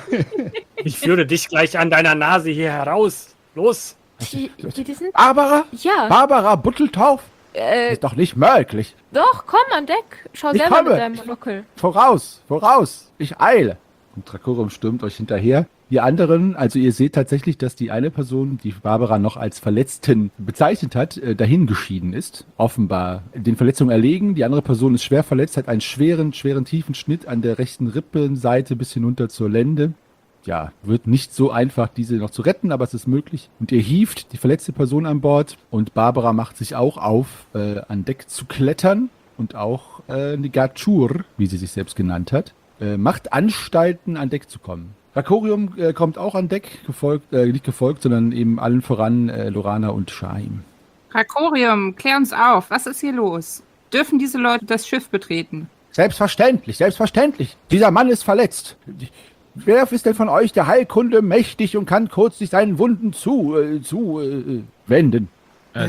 Ich führe dich gleich an deiner Nase hier heraus. Los! die sind... Barbara? Ja, Barbara Butteltauf? Ist doch nicht möglich. doch, komm an Deck. Schau Ich selber komme. mit deinem Monokel. Voraus, ich eile. Und Rakorium stürmt euch hinterher. Die anderen, also ihr seht tatsächlich, dass die eine Person, die Barbara noch als Verletzten bezeichnet hat, dahin geschieden ist. Offenbar den Verletzungen erlegen. Die andere Person ist schwer verletzt, hat einen schweren, tiefen Schnitt an der rechten Rippenseite bis hinunter zur Lende. Ja, wird nicht so einfach, diese noch zu retten, aber es ist möglich. Und ihr hieft die verletzte Person an Bord und Barbara macht sich auch auf, an Deck zu klettern. Und auch Ngachur, wie sie sich selbst genannt hat, macht Anstalten, an Deck zu kommen. Rakorium kommt auch an Deck, nicht gefolgt, sondern eben allen voran Lorana und Shahim. Rakorium, klär uns auf. Was ist hier los? Dürfen diese Leute das Schiff betreten? Selbstverständlich. Dieser Mann ist verletzt. Wer ist denn von euch der Heilkunde mächtig und kann kurz sich seinen Wunden zuwenden?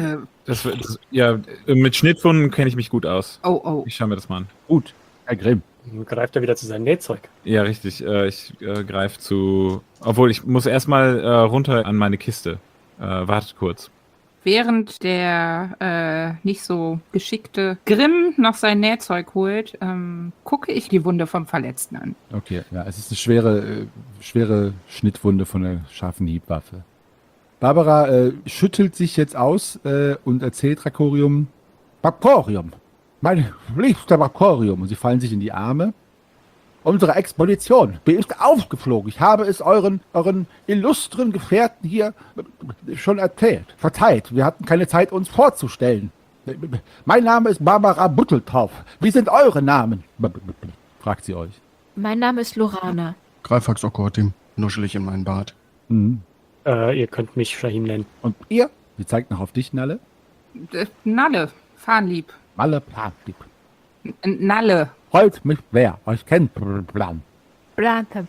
Ja, mit Schnittwunden kenne ich mich gut aus. Oh. Ich schaue mir das mal an. Gut, Herr Grimm. Nun greift er wieder zu seinem Nähzeug. Ja, richtig. Ich greife zu... Obwohl, ich muss erstmal runter an meine Kiste. Wartet kurz. Während der nicht so geschickte Grimm noch sein Nähzeug holt, gucke ich die Wunde vom Verletzten an. Okay, ja, es ist eine schwere Schnittwunde von einer scharfen Hiebwaffe. Barbara schüttelt sich jetzt aus und erzählt Rakorium, Rakorium, mein liebster Rakorium. Und sie fallen sich in die Arme. Unsere Expedition, die ist aufgeflogen. Ich habe es euren illustren Gefährten hier schon erzählt. Verzeiht, wir hatten keine Zeit, uns vorzustellen. Mein Name ist Barbara Butteltauf. Wie sind eure Namen? Fragt sie euch. Mein Name ist Lorana. Greifax Okkortim, nuschel ich in meinen Bart. Mhm. Ihr könnt mich Shahim nennen. Und ihr? Sie zeigt noch auf dich, Nalle. Nalle, Fahnlieb. Malle Planlieb. Nalle. Freut mich wer. Euch kennt Plan. Blante.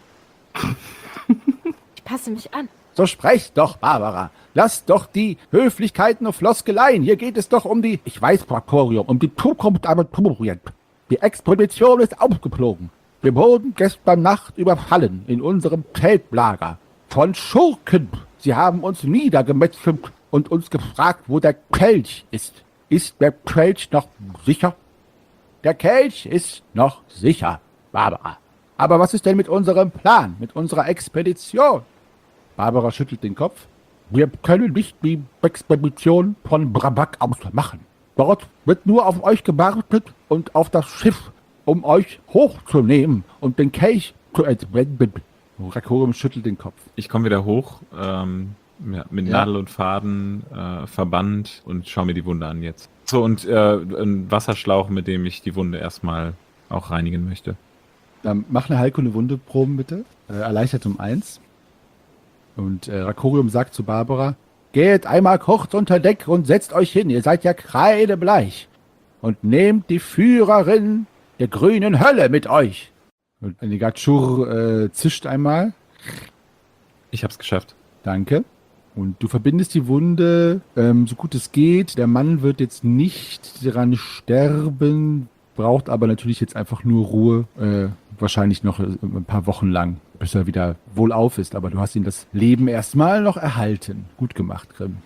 Ich passe mich an. So sprecht doch, Barbara. Lasst doch die Höflichkeiten und Floskeleien. Hier geht es doch um die, ich weiß, Prakorium, um die Zukunft Aventurien. Die Expedition ist aufgeflogen. Wir wurden gestern Nacht überfallen in unserem Zeltlager. Von Schurken. Sie haben uns niedergemetzelt und uns gefragt, wo der Kelch ist. Ist der Kelch noch sicher? Der Kelch ist noch sicher, Barbara. Aber was ist denn mit unserem Plan, mit unserer Expedition? Barbara schüttelt den Kopf. Wir können nicht die Expedition von Brabak aus machen. Dort wird nur auf euch gewartet und auf das Schiff, um euch hochzunehmen und den Kelch zu entwenden. Rakorium schüttelt den Kopf. Ich komme wieder hoch, mit Nadel und Faden, Verband und schaue mir die Wunde an jetzt. So, und ein Wasserschlauch, mit dem ich die Wunde erstmal auch reinigen möchte. Dann mach eine Heilkunde-Wunde-Proben bitte. Erleichtert um 1. Und Rakorium sagt zu Barbara, geht einmal kurz unter Deck und setzt euch hin. Ihr seid ja kreidebleich. Und nehmt die Führerin der grünen Hölle mit euch. Und Negatschur zischt einmal. Ich hab's geschafft. Danke. Und du verbindest die Wunde, so gut es geht. Der Mann wird jetzt nicht daran sterben, braucht aber natürlich jetzt einfach nur Ruhe, wahrscheinlich noch ein paar Wochen lang, bis er wieder wohlauf ist. Aber du hast ihm das Leben erstmal noch erhalten. Gut gemacht, Grimm.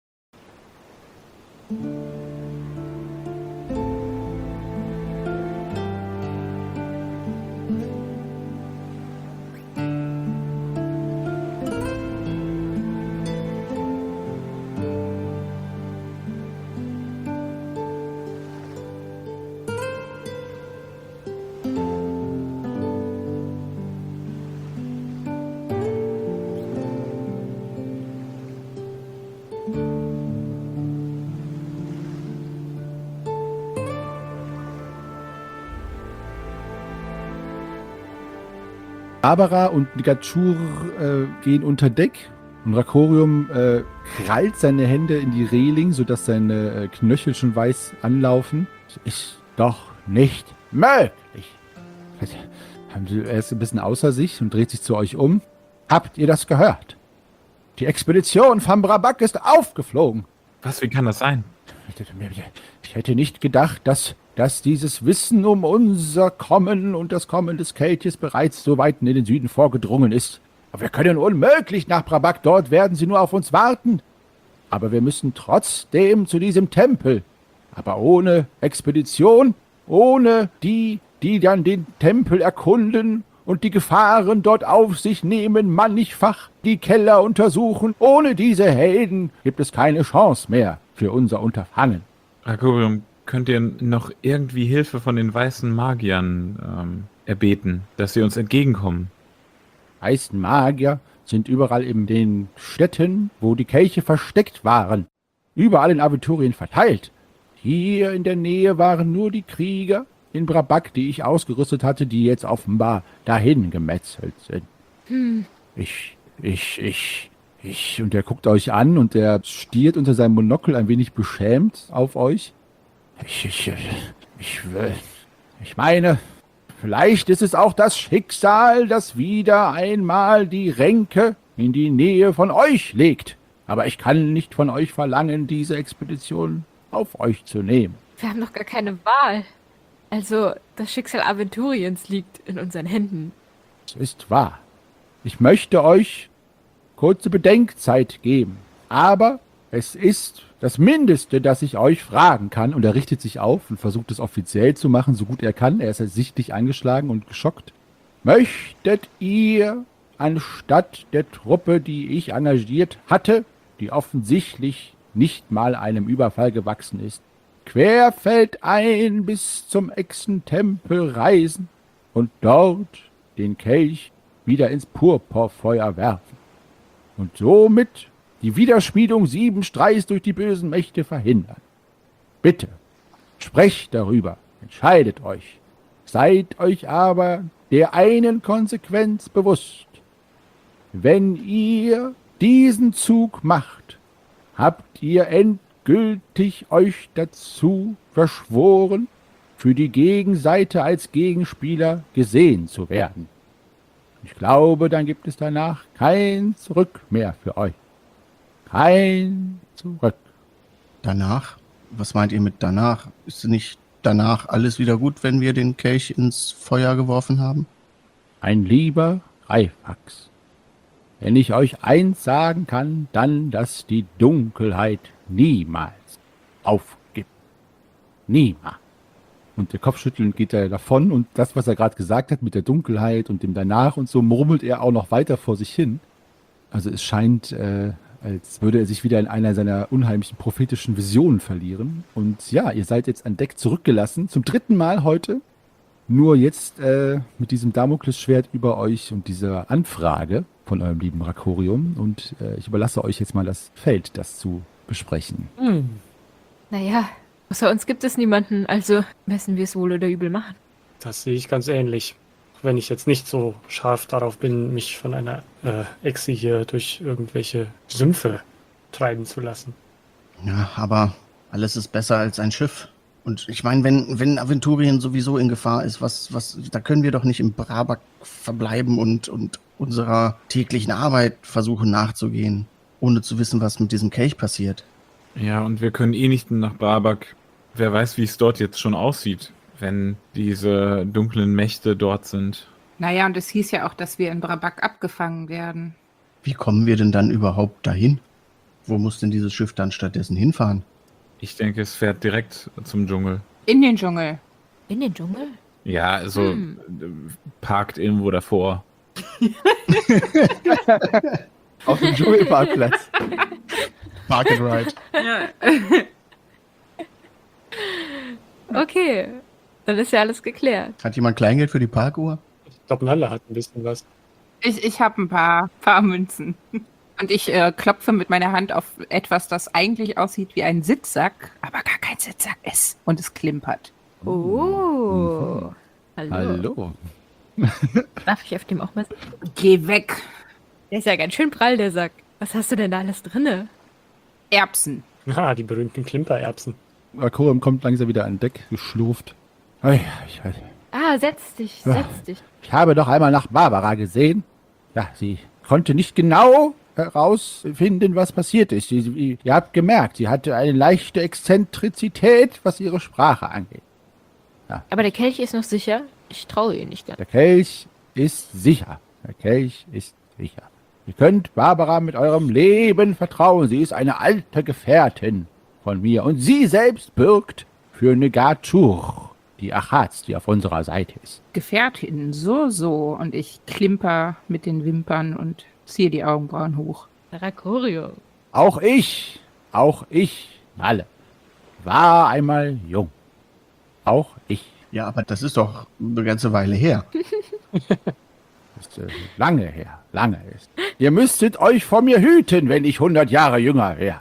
Barbara und Negatschur gehen unter Deck und Rakorium krallt seine Hände in die Reling, sodass seine Knöchel schon weiß anlaufen. Das ist doch nicht möglich. Er ist ein bisschen außer sich und dreht sich zu euch um. Habt ihr das gehört? Die Expedition von Brabak ist aufgeflogen. Was, wie kann das sein? Ich hätte nicht gedacht, dass dieses Wissen um unser Kommen und das Kommen des Kelches bereits so weit in den Süden vorgedrungen ist. Aber wir können unmöglich nach Brabak, dort werden sie nur auf uns warten. Aber wir müssen trotzdem zu diesem Tempel. Aber ohne Expedition, ohne die dann den Tempel erkunden und die Gefahren dort auf sich nehmen, mannigfach die Keller untersuchen, ohne diese Helden gibt es keine Chance mehr für unser Unterfangen. Rakorium, könnt ihr noch irgendwie Hilfe von den weißen Magiern erbeten, dass sie uns entgegenkommen? Weißen Magier sind überall in den Städten, wo die Kelche versteckt waren. Überall in Aventurien verteilt. Hier in der Nähe waren nur die Krieger in Brabak, die ich ausgerüstet hatte, die jetzt offenbar dahin gemetzelt sind. Und er guckt euch an und er stiert unter seinem Monokel ein wenig beschämt auf euch. Ich meine, vielleicht ist es auch das Schicksal, das wieder einmal die Ränke in die Nähe von euch legt. Aber ich kann nicht von euch verlangen, diese Expedition auf euch zu nehmen. Wir haben doch gar keine Wahl. Also, das Schicksal Aventuriens liegt in unseren Händen. Es ist wahr. Ich möchte euch kurze Bedenkzeit geben. Aber es ist das Mindeste, das ich euch fragen kann. Und er richtet sich auf und versucht es offiziell zu machen, so gut er kann. Er ist ja sichtlich angeschlagen und geschockt. Möchtet ihr anstatt der Truppe, die ich engagiert hatte, die offensichtlich nicht mal einem Überfall gewachsen ist, querfeldein bis zum Echsentempel reisen und dort den Kelch wieder ins Purpurfeuer werfen und somit die Widerschmiedung 7 Streichs durch die bösen Mächte verhindern. Bitte, sprecht darüber, entscheidet euch, seid euch aber der einen Konsequenz bewusst. Wenn ihr diesen Zug macht, habt ihr endgültig euch dazu verschworen, für die Gegenseite als Gegenspieler gesehen zu werden. Ich glaube, dann gibt es danach kein Zurück mehr für euch. Kein Zurück. Danach? Was meint ihr mit danach? Ist nicht danach alles wieder gut, wenn wir den Kelch ins Feuer geworfen haben? Mein lieber Greifax, wenn ich euch eins sagen kann, dann, dass die Dunkelheit niemals aufgibt. Niemals. Und der Kopfschüttelnd geht er davon und das, was er gerade gesagt hat mit der Dunkelheit und dem danach und so, murmelt er auch noch weiter vor sich hin. Also es scheint, als würde er sich wieder in einer seiner unheimlichen prophetischen Visionen verlieren. Und ja, ihr seid jetzt an Deck zurückgelassen, zum 3. Mal heute. Nur jetzt mit diesem Damoklesschwert über euch und dieser Anfrage von eurem lieben Rakorium. Und ich überlasse euch jetzt mal das Feld, das zu besprechen. Naja, außer uns gibt es niemanden, also müssen wir es wohl oder übel machen. Das sehe ich ganz ähnlich. Auch wenn ich jetzt nicht so scharf darauf bin, mich von einer Echse hier durch irgendwelche Sümpfe treiben zu lassen. Ja, aber alles ist besser als ein Schiff. Und ich meine, wenn Aventurien sowieso in Gefahr ist, da können wir doch nicht im Brabak verbleiben und unserer täglichen Arbeit versuchen nachzugehen, ohne zu wissen, was mit diesem Kelch passiert. Ja, und wir können eh nicht nach Brabak. Wer weiß, wie es dort jetzt schon aussieht, wenn diese dunklen Mächte dort sind. Naja, und es hieß ja auch, dass wir in Brabak abgefangen werden. Wie kommen wir denn dann überhaupt dahin? Wo muss denn dieses Schiff dann stattdessen hinfahren? Ich denke, es fährt direkt zum Dschungel. In den Dschungel. In den Dschungel? Ja, also parkt irgendwo davor. Auf dem Dschungelparkplatz. Park and Ride. Okay, dann ist ja alles geklärt. Hat jemand Kleingeld für die Parkuhr? Ich glaube, Nalle hat ein bisschen was. Ich habe ein paar Münzen. Und ich klopfe mit meiner Hand auf etwas, das eigentlich aussieht wie ein Sitzsack, aber gar kein Sitzsack ist. Und es klimpert. Oh. Hallo. Hallo. Darf ich auf dem auch mal sitzen? Geh weg. Der ist ja ganz schön prall, der Sack. Was hast du denn da alles drinne? Erbsen. Ah, die berühmten Klimpererbsen. Rakorium kommt langsam wieder an Deck, geschlurft. Setz dich, setz dich. Ich habe doch einmal nach Barbara gesehen. Ja, sie konnte nicht genau herausfinden, was passiert ist. Ihr habt gemerkt, sie hatte eine leichte Exzentrizität, was ihre Sprache angeht. Aber der Kelch ist noch sicher? Ich traue ihr nicht ganz. Der Kelch ist sicher. Der Kelch ist sicher. Ihr könnt Barbara mit eurem Leben vertrauen. Sie ist eine alte Gefährtin von mir. Und sie selbst bürgt für Negatur, die Achaz, die auf unserer Seite ist. Gefährtin, so. Und ich klimper mit den Wimpern und ziehe die Augenbrauen hoch. Rakorium. Auch ich, Nalle, war einmal jung. Auch ich. Ja, aber das ist doch eine ganze Weile her. Das ist lange her, lange ist. Ihr müsstet euch vor mir hüten, wenn ich 100 Jahre jünger wäre.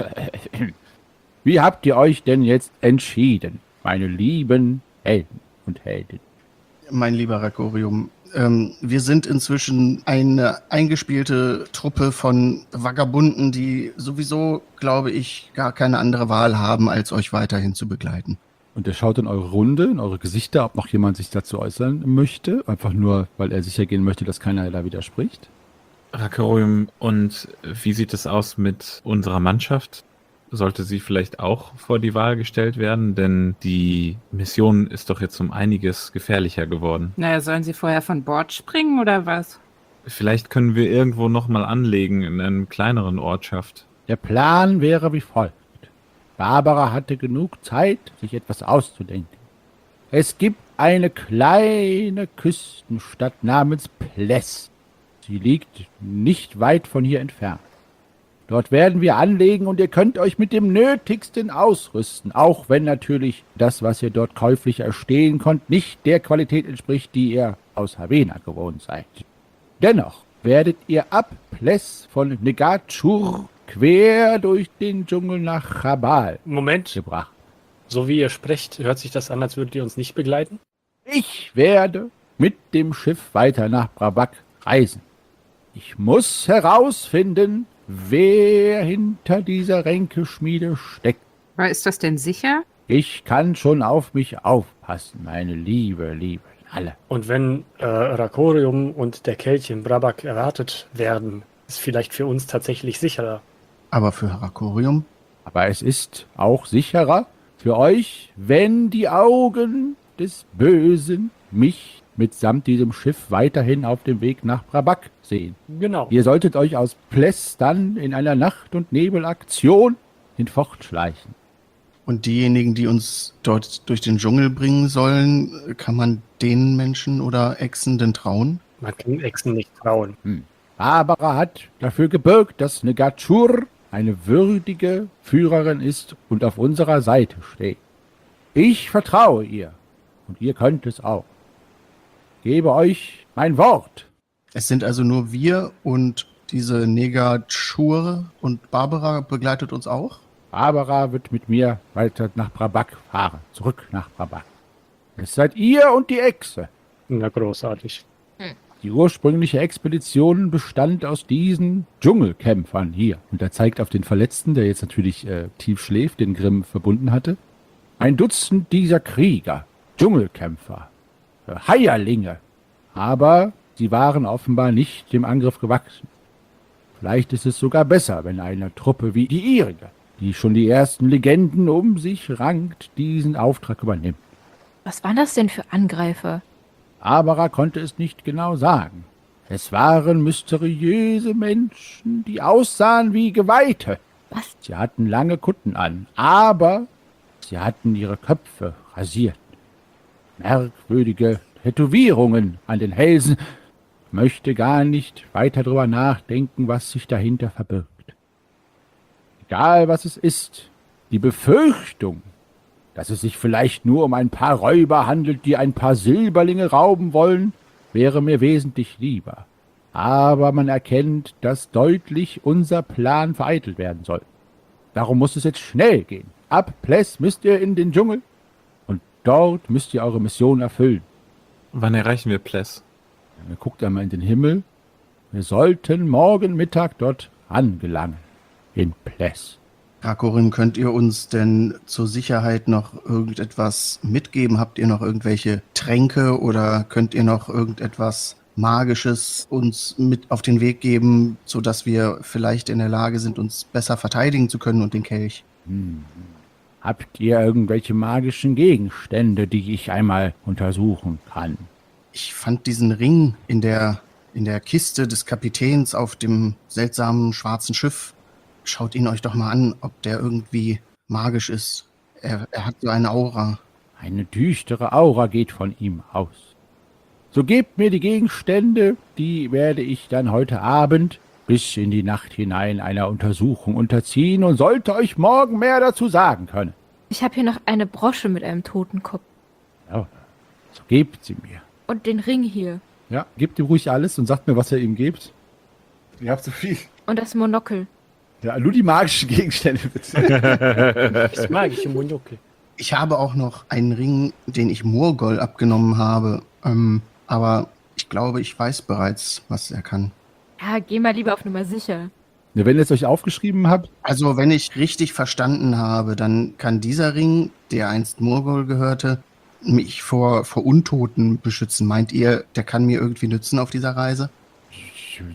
Wie habt ihr euch denn jetzt entschieden, meine lieben Helden und Heldinnen? Mein lieber Rakorium, wir sind inzwischen eine eingespielte Truppe von Vagabunden, die sowieso, glaube ich, gar keine andere Wahl haben, als euch weiterhin zu begleiten. Und er schaut in eure Runde, in eure Gesichter, ob noch jemand sich dazu äußern möchte. Einfach nur, weil er sicher gehen möchte, dass keiner da widerspricht. Rakorium, und wie sieht es aus mit unserer Mannschaft? Sollte sie vielleicht auch vor die Wahl gestellt werden? Denn die Mission ist doch jetzt um einiges gefährlicher geworden. Naja, sollen sie vorher von Bord springen oder was? Vielleicht können wir irgendwo nochmal anlegen in einer kleineren Ortschaft. Der Plan wäre wie folgt. Barbara hatte genug Zeit, sich etwas auszudenken. Es gibt eine kleine Küstenstadt namens Pless. Sie liegt nicht weit von hier entfernt. Dort werden wir anlegen und ihr könnt euch mit dem Nötigsten ausrüsten, auch wenn natürlich das, was ihr dort käuflich erstehen könnt, nicht der Qualität entspricht, die ihr aus Havena gewohnt seid. Dennoch werdet ihr ab Pless von Negachur quer durch den Dschungel nach Chabal Moment, gebracht. so wie ihr sprecht, hört sich das an, als würdet ihr uns nicht begleiten? Ich werde mit dem Schiff weiter nach Brabak reisen. Ich muss herausfinden, wer hinter dieser Ränkeschmiede steckt. Aber ist das denn sicher? Ich kann schon auf mich aufpassen, meine liebe Nalle. Und wenn Rakorium und der Kelch in Brabak erwartet werden, ist vielleicht für uns tatsächlich sicherer. Aber für Rakorium? Aber es ist auch sicherer für euch, wenn die Augen des Bösen mich mitsamt diesem Schiff weiterhin auf dem Weg nach Brabak sehen. Genau. Ihr solltet euch aus Pless dann in einer Nacht- und Nebelaktion hinfortschleichen. Und diejenigen, die uns dort durch den Dschungel bringen sollen, kann man den Menschen oder Echsen denn trauen? Man kann Echsen nicht trauen. Barbara hat dafür gebürgt, dass Negachur eine würdige Führerin ist und auf unserer Seite steht. Ich vertraue ihr und ihr könnt es auch. Gebe euch mein Wort. Es sind also nur wir und diese Negachur und Barbara begleitet uns auch? Barbara wird mit mir weiter nach Brabak fahren, zurück nach Brabak. Es seid ihr und die Echse. Na, großartig. Die ursprüngliche Expedition bestand aus diesen Dschungelkämpfern hier. Und er zeigt auf den Verletzten, der jetzt natürlich tief schläft, den Grimm verbunden hatte. Ein Dutzend dieser Krieger, Dschungelkämpfer, Haierlinge. Aber sie waren offenbar nicht dem Angriff gewachsen. Vielleicht ist es sogar besser, wenn eine Truppe wie die ihrige, die schon die ersten Legenden um sich rankt, diesen Auftrag übernimmt. Was waren das denn für Angreifer? Barbara konnte es nicht genau sagen. Es waren mysteriöse Menschen, die aussahen wie Geweihte. Was? Sie hatten lange Kutten an, aber sie hatten ihre Köpfe rasiert. Merkwürdige Tätowierungen an den Hälsen. Möchte gar nicht weiter drüber nachdenken, was sich dahinter verbirgt. Egal was es ist, die Befürchtung, dass es sich vielleicht nur um ein paar Räuber handelt, die ein paar Silberlinge rauben wollen, wäre mir wesentlich lieber. Aber man erkennt, dass deutlich unser Plan vereitelt werden soll. Darum muss es jetzt schnell gehen. Ab Pless müsst ihr in den Dschungel und dort müsst ihr eure Mission erfüllen. Wann erreichen wir Pless? Dann guckt einmal in den Himmel. Wir sollten morgen Mittag dort angelangen. In Pless. Rakorium, könnt ihr uns denn zur Sicherheit noch irgendetwas mitgeben? Habt ihr noch irgendwelche Tränke oder könnt ihr noch irgendetwas Magisches uns mit auf den Weg geben, sodass wir vielleicht in der Lage sind, uns besser verteidigen zu können und den Kelch? Habt ihr irgendwelche magischen Gegenstände, die ich einmal untersuchen kann? Ich fand diesen Ring in der Kiste des Kapitäns auf dem seltsamen schwarzen Schiff. Schaut ihn euch doch mal an, ob der irgendwie magisch ist. Er hat so eine Aura. Eine düstere Aura geht von ihm aus. So gebt mir die Gegenstände, die werde ich dann heute Abend bis in die Nacht hinein einer Untersuchung unterziehen und sollte euch morgen mehr dazu sagen können. Ich habe hier noch eine Brosche mit einem Totenkopf. Ja, so gebt sie mir. Und den Ring hier. Ja, gebt ihm ruhig alles und sagt mir, was er ihm gibt. Ihr habt so viel. Und das Monokel. Ja, nur die magischen Gegenstände, bitte. Das magische Monokel. Ich habe auch noch einen Ring, den ich Murgol abgenommen habe. Aber ich glaube, ich weiß bereits, was er kann. Ja, geh mal lieber auf Nummer sicher. Ja, wenn ihr es euch aufgeschrieben habt, Also, wenn ich richtig verstanden habe, dann kann dieser Ring, der einst Murgol gehörte, mich vor Untoten beschützen. Meint ihr, der kann mir irgendwie nützen auf dieser Reise?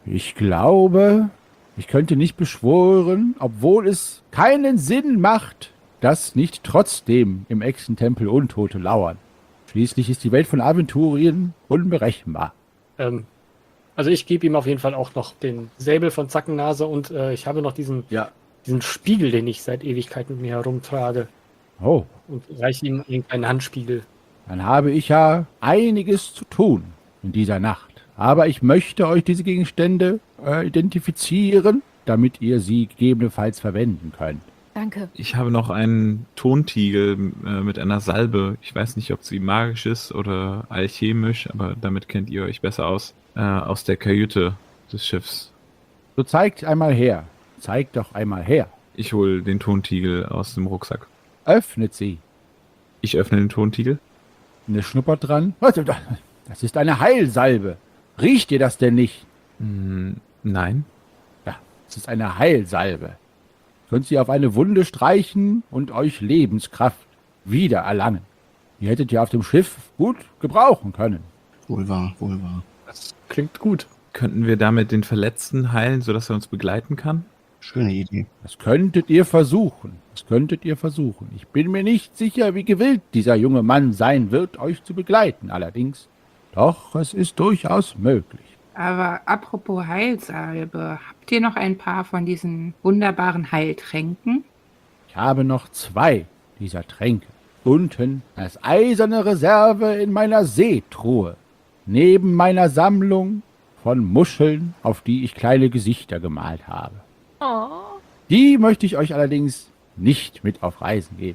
Ich glaube, ich könnte nicht beschwören, obwohl es keinen Sinn macht, dass nicht trotzdem im Echsentempel Untote lauern. Schließlich ist die Welt von Aventurien unberechenbar. Also ich gebe ihm auf jeden Fall auch noch den Säbel von Zackennase und ich habe noch diesen Spiegel, den ich seit Ewigkeit mit mir herumtrage. Oh, Und reiche ihm einen Handspiegel. dann habe ich ja einiges zu tun in dieser Nacht. Aber ich möchte euch diese Gegenstände identifizieren, damit ihr sie gegebenenfalls verwenden könnt. Danke. Ich habe noch einen Tontiegel mit einer Salbe. Ich weiß nicht, ob sie magisch ist oder alchemisch, aber damit kennt ihr euch besser aus der Kajüte des Schiffs. So zeigt einmal her. Zeigt doch einmal her. Ich hole den Tontiegel aus dem Rucksack. Öffnet sie. Ich öffne den Tontiegel. Und er schnuppert dran. Das ist eine Heilsalbe. Riecht ihr das denn nicht? Nein. Ja, es ist eine Heilsalbe. Könnt sie auf eine Wunde streichen und euch Lebenskraft wiedererlangen. Die hättet ihr auf dem Schiff gut gebrauchen können. Wohl wahr, wohl wahr. Das klingt gut. Könnten wir damit den Verletzten heilen, sodass er uns begleiten kann? Schöne Idee. Das könntet ihr versuchen. Das könntet ihr versuchen. Ich bin mir nicht sicher, wie gewillt dieser junge Mann sein wird, euch zu begleiten. Allerdings, doch, es ist durchaus möglich. Aber apropos Heilsalbe, habt ihr noch ein paar von diesen wunderbaren Heiltränken? Ich habe noch 2 dieser Tränke. Unten als eiserne Reserve in meiner Seetruhe. Neben meiner Sammlung von Muscheln, auf die ich kleine Gesichter gemalt habe. Oh. Die möchte ich euch allerdings nicht mit auf Reisen geben.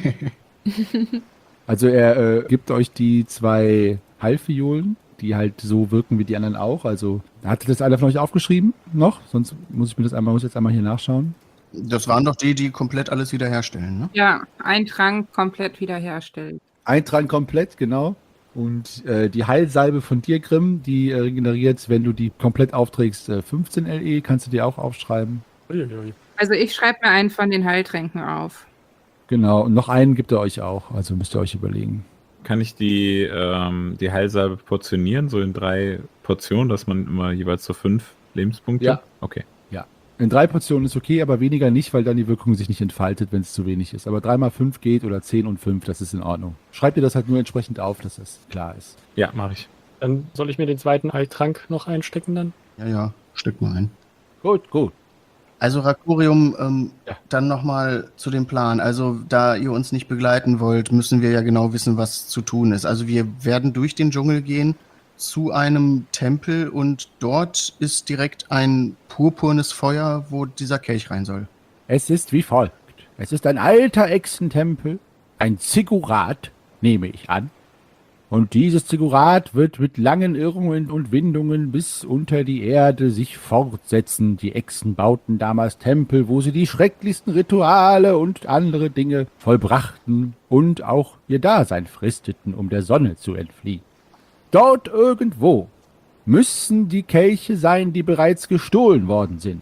Also er gibt euch die 2 Heilfiolen, die halt so wirken wie die anderen auch. Also hatte das einer von euch aufgeschrieben noch? Sonst muss ich jetzt einmal hier nachschauen. Das waren doch die komplett alles wiederherstellen, ne? Ja, ein Trank komplett wiederherstellen. Eintragen komplett, genau. Und die Heilsalbe von dir, Grimm, die regeneriert, wenn du die komplett aufträgst, 15 LE, kannst du dir auch aufschreiben. Uiuiui. Also ich schreibe mir einen von den Heiltränken auf. Genau, und noch einen gibt er euch auch, also müsst ihr euch überlegen. Kann ich die Heilsalbe portionieren, so in 3 Portionen, dass man immer jeweils so 5 Lebenspunkte? Ja. Okay. In 3 Portionen ist okay, aber weniger nicht, weil dann die Wirkung sich nicht entfaltet, wenn es zu wenig ist. Aber 3 mal 5 geht oder 10 und 5, das ist in Ordnung. Schreibt ihr das halt nur entsprechend auf, dass das klar ist. Ja, mache ich. Dann soll ich mir den zweiten Heiltrank noch einstecken dann? Ja, steck mal ein. Gut. Also Rakorium, Ja. dann nochmal zu dem Plan. Also da ihr uns nicht begleiten wollt, müssen wir ja genau wissen, was zu tun ist. Also wir werden durch den Dschungel gehen zu einem Tempel und dort ist direkt ein purpurnes Feuer, wo dieser Kelch rein soll. Es ist wie folgt. Es ist ein alter Echsentempel, ein Ziggurat, nehme ich an. Und dieses Ziggurat wird mit langen Irrungen und Windungen bis unter die Erde sich fortsetzen. Die Echsen bauten damals Tempel, wo sie die schrecklichsten Rituale und andere Dinge vollbrachten und auch ihr Dasein fristeten, um der Sonne zu entfliehen. Dort irgendwo müssen die Kelche sein, die bereits gestohlen worden sind.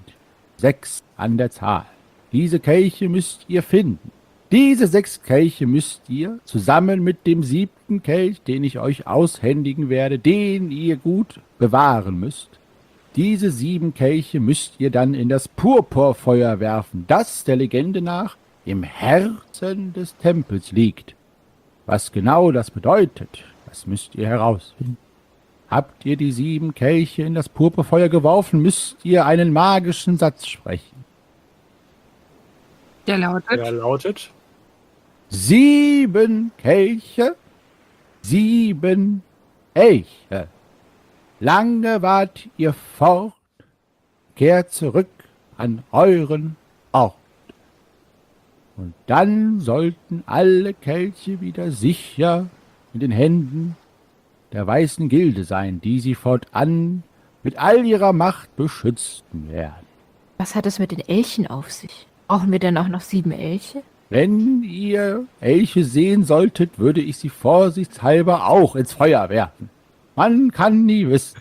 6 an der Zahl. Diese Kelche müsst ihr finden. Diese 6 Kelche müsst ihr, zusammen mit dem 7. Kelch, den ich euch aushändigen werde, den ihr gut bewahren müsst, diese 7 Kelche müsst ihr dann in das Purpurfeuer werfen, das der Legende nach im Herzen des Tempels liegt. Was genau das bedeutet, das müsst ihr herausfinden. Habt ihr die 7 Kelche in das Purpurfeuer geworfen, müsst ihr einen magischen Satz sprechen. Der lautet, Der lautet 7 Kelche, 7 Elche. Lange wart ihr fort, kehrt zurück an euren Ort. Und dann sollten alle Kelche wieder sicher in den Händen der weißen Gilde sein, die sie fortan mit all ihrer Macht beschützen werden. Was hat es mit den Elchen auf sich? Brauchen wir denn auch noch 7 Elche? Wenn ihr Elche sehen solltet, würde ich sie vorsichtshalber auch ins Feuer werfen. Man kann nie wissen.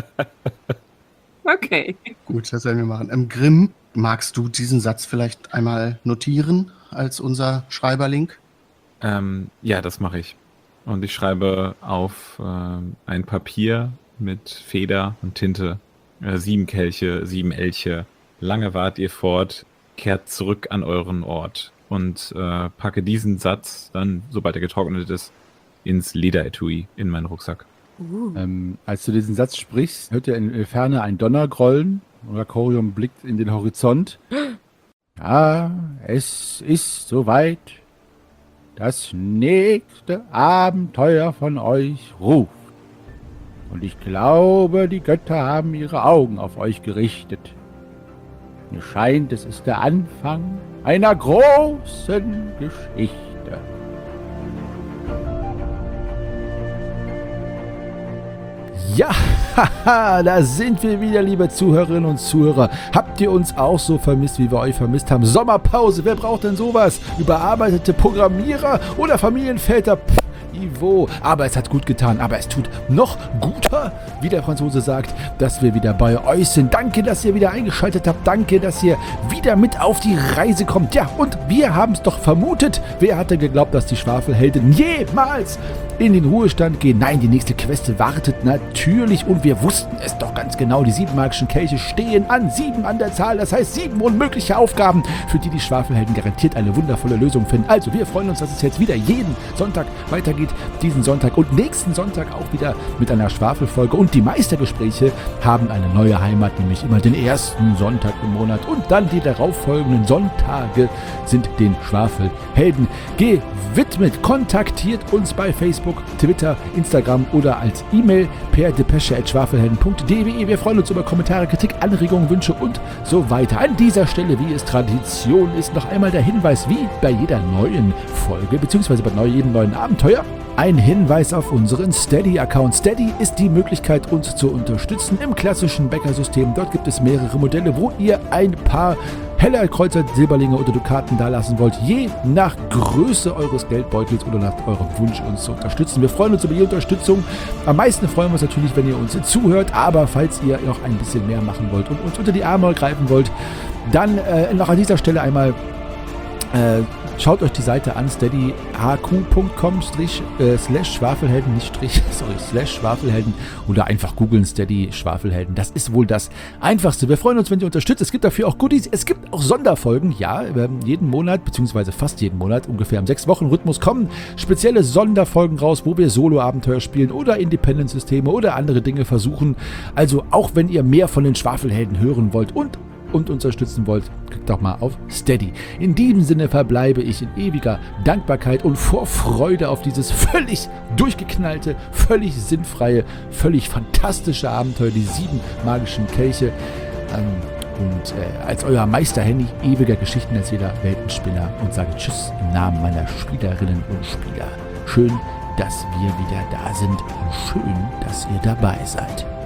okay. Gut, das werden wir machen. Grimm, magst du diesen Satz vielleicht einmal notieren als unser Schreiberlink? Ja, das mache ich. Und ich schreibe auf ein Papier mit Feder und Tinte 7 Kelche, 7 Elche. Lange wart ihr fort, kehrt zurück an euren Ort und packe diesen Satz dann, sobald er getrocknet ist, ins Lederetui in meinen Rucksack. Als du diesen Satz sprichst, hört ihr in der Ferne ein Donner grollen und Rakorium blickt in den Horizont. Ja, es ist soweit. Das nächste Abenteuer von euch ruft. Und ich glaube, die Götter haben ihre Augen auf euch gerichtet. Mir scheint, es ist der Anfang einer großen Geschichte. Ja, haha, da sind wir wieder, liebe Zuhörerinnen und Zuhörer. Habt ihr uns auch so vermisst, wie wir euch vermisst haben? Sommerpause, wer braucht denn sowas? Überarbeitete Programmierer oder Familienväter? Ivo. Aber es hat gut getan, aber es tut noch guter, wie der Franzose sagt, dass wir wieder bei euch sind. Danke, dass ihr wieder eingeschaltet habt. Danke, dass ihr wieder mit auf die Reise kommt. Ja, und wir haben es doch vermutet. Wer hatte geglaubt, dass die Schwafelhelden jemals in den Ruhestand gehen? Nein, die nächste Quest wartet natürlich und wir wussten es doch ganz genau. Die 7 magischen Kelche stehen an, 7 an der Zahl. Das heißt 7 unmögliche Aufgaben, für die die Schwafelhelden garantiert eine wundervolle Lösung finden. Also, wir freuen uns, dass es jetzt wieder jeden Sonntag weitergeht. Diesen Sonntag und nächsten Sonntag auch wieder mit einer Schwafelfolge. Und die Meistergespräche haben eine neue Heimat, nämlich immer den ersten Sonntag im Monat. Und dann die darauffolgenden Sonntage sind den Schwafelhelden gewidmet. Kontaktiert uns bei Facebook, Twitter, Instagram oder als E-Mail per depesche@schwafelhelden.de. Wir freuen uns über Kommentare, Kritik, Anregungen, Wünsche und so weiter. An dieser Stelle, wie es Tradition ist, noch einmal der Hinweis, wie bei jeder neuen Folge, beziehungsweise bei jedem neuen Abenteuer, ein Hinweis auf unseren Steady-Account. Steady ist die Möglichkeit, uns zu unterstützen im klassischen Bäckersystem. Dort gibt es mehrere Modelle, wo ihr ein paar Heller, Kreuzer, Silberlinge oder Dukaten dalassen wollt, je nach Größe eures Geldbeutels oder nach eurem Wunsch, uns zu unterstützen. Wir freuen uns über die Unterstützung. Am meisten freuen wir uns natürlich, wenn ihr uns zuhört, aber falls ihr noch ein bisschen mehr machen wollt und uns unter die Arme greifen wollt, dann noch an dieser Stelle einmal schaut euch die Seite an, steadyhq.com/Schwafelhelden, /Schwafelhelden oder einfach googeln Steady Schwafelhelden. Das ist wohl das Einfachste. Wir freuen uns, wenn ihr unterstützt. Es gibt dafür auch Goodies. Es gibt auch Sonderfolgen. Ja, jeden Monat, beziehungsweise fast jeden Monat, ungefähr im 6-Wochen-Rhythmus kommen spezielle Sonderfolgen raus, wo wir Solo-Abenteuer spielen oder Independent-Systeme oder andere Dinge versuchen. Also auch wenn ihr mehr von den Schwafelhelden hören wollt und unterstützen wollt, klickt doch mal auf Steady. In diesem Sinne verbleibe ich in ewiger Dankbarkeit und Vorfreude auf dieses völlig durchgeknallte, völlig sinnfreie, völlig fantastische Abenteuer, die 7 magischen Kelche. Und als euer Meister Henny, ewiger Geschichtenerzähler, Weltenspinner, und sage Tschüss im Namen meiner Spielerinnen und Spieler. Schön, dass wir wieder da sind und schön, dass ihr dabei seid.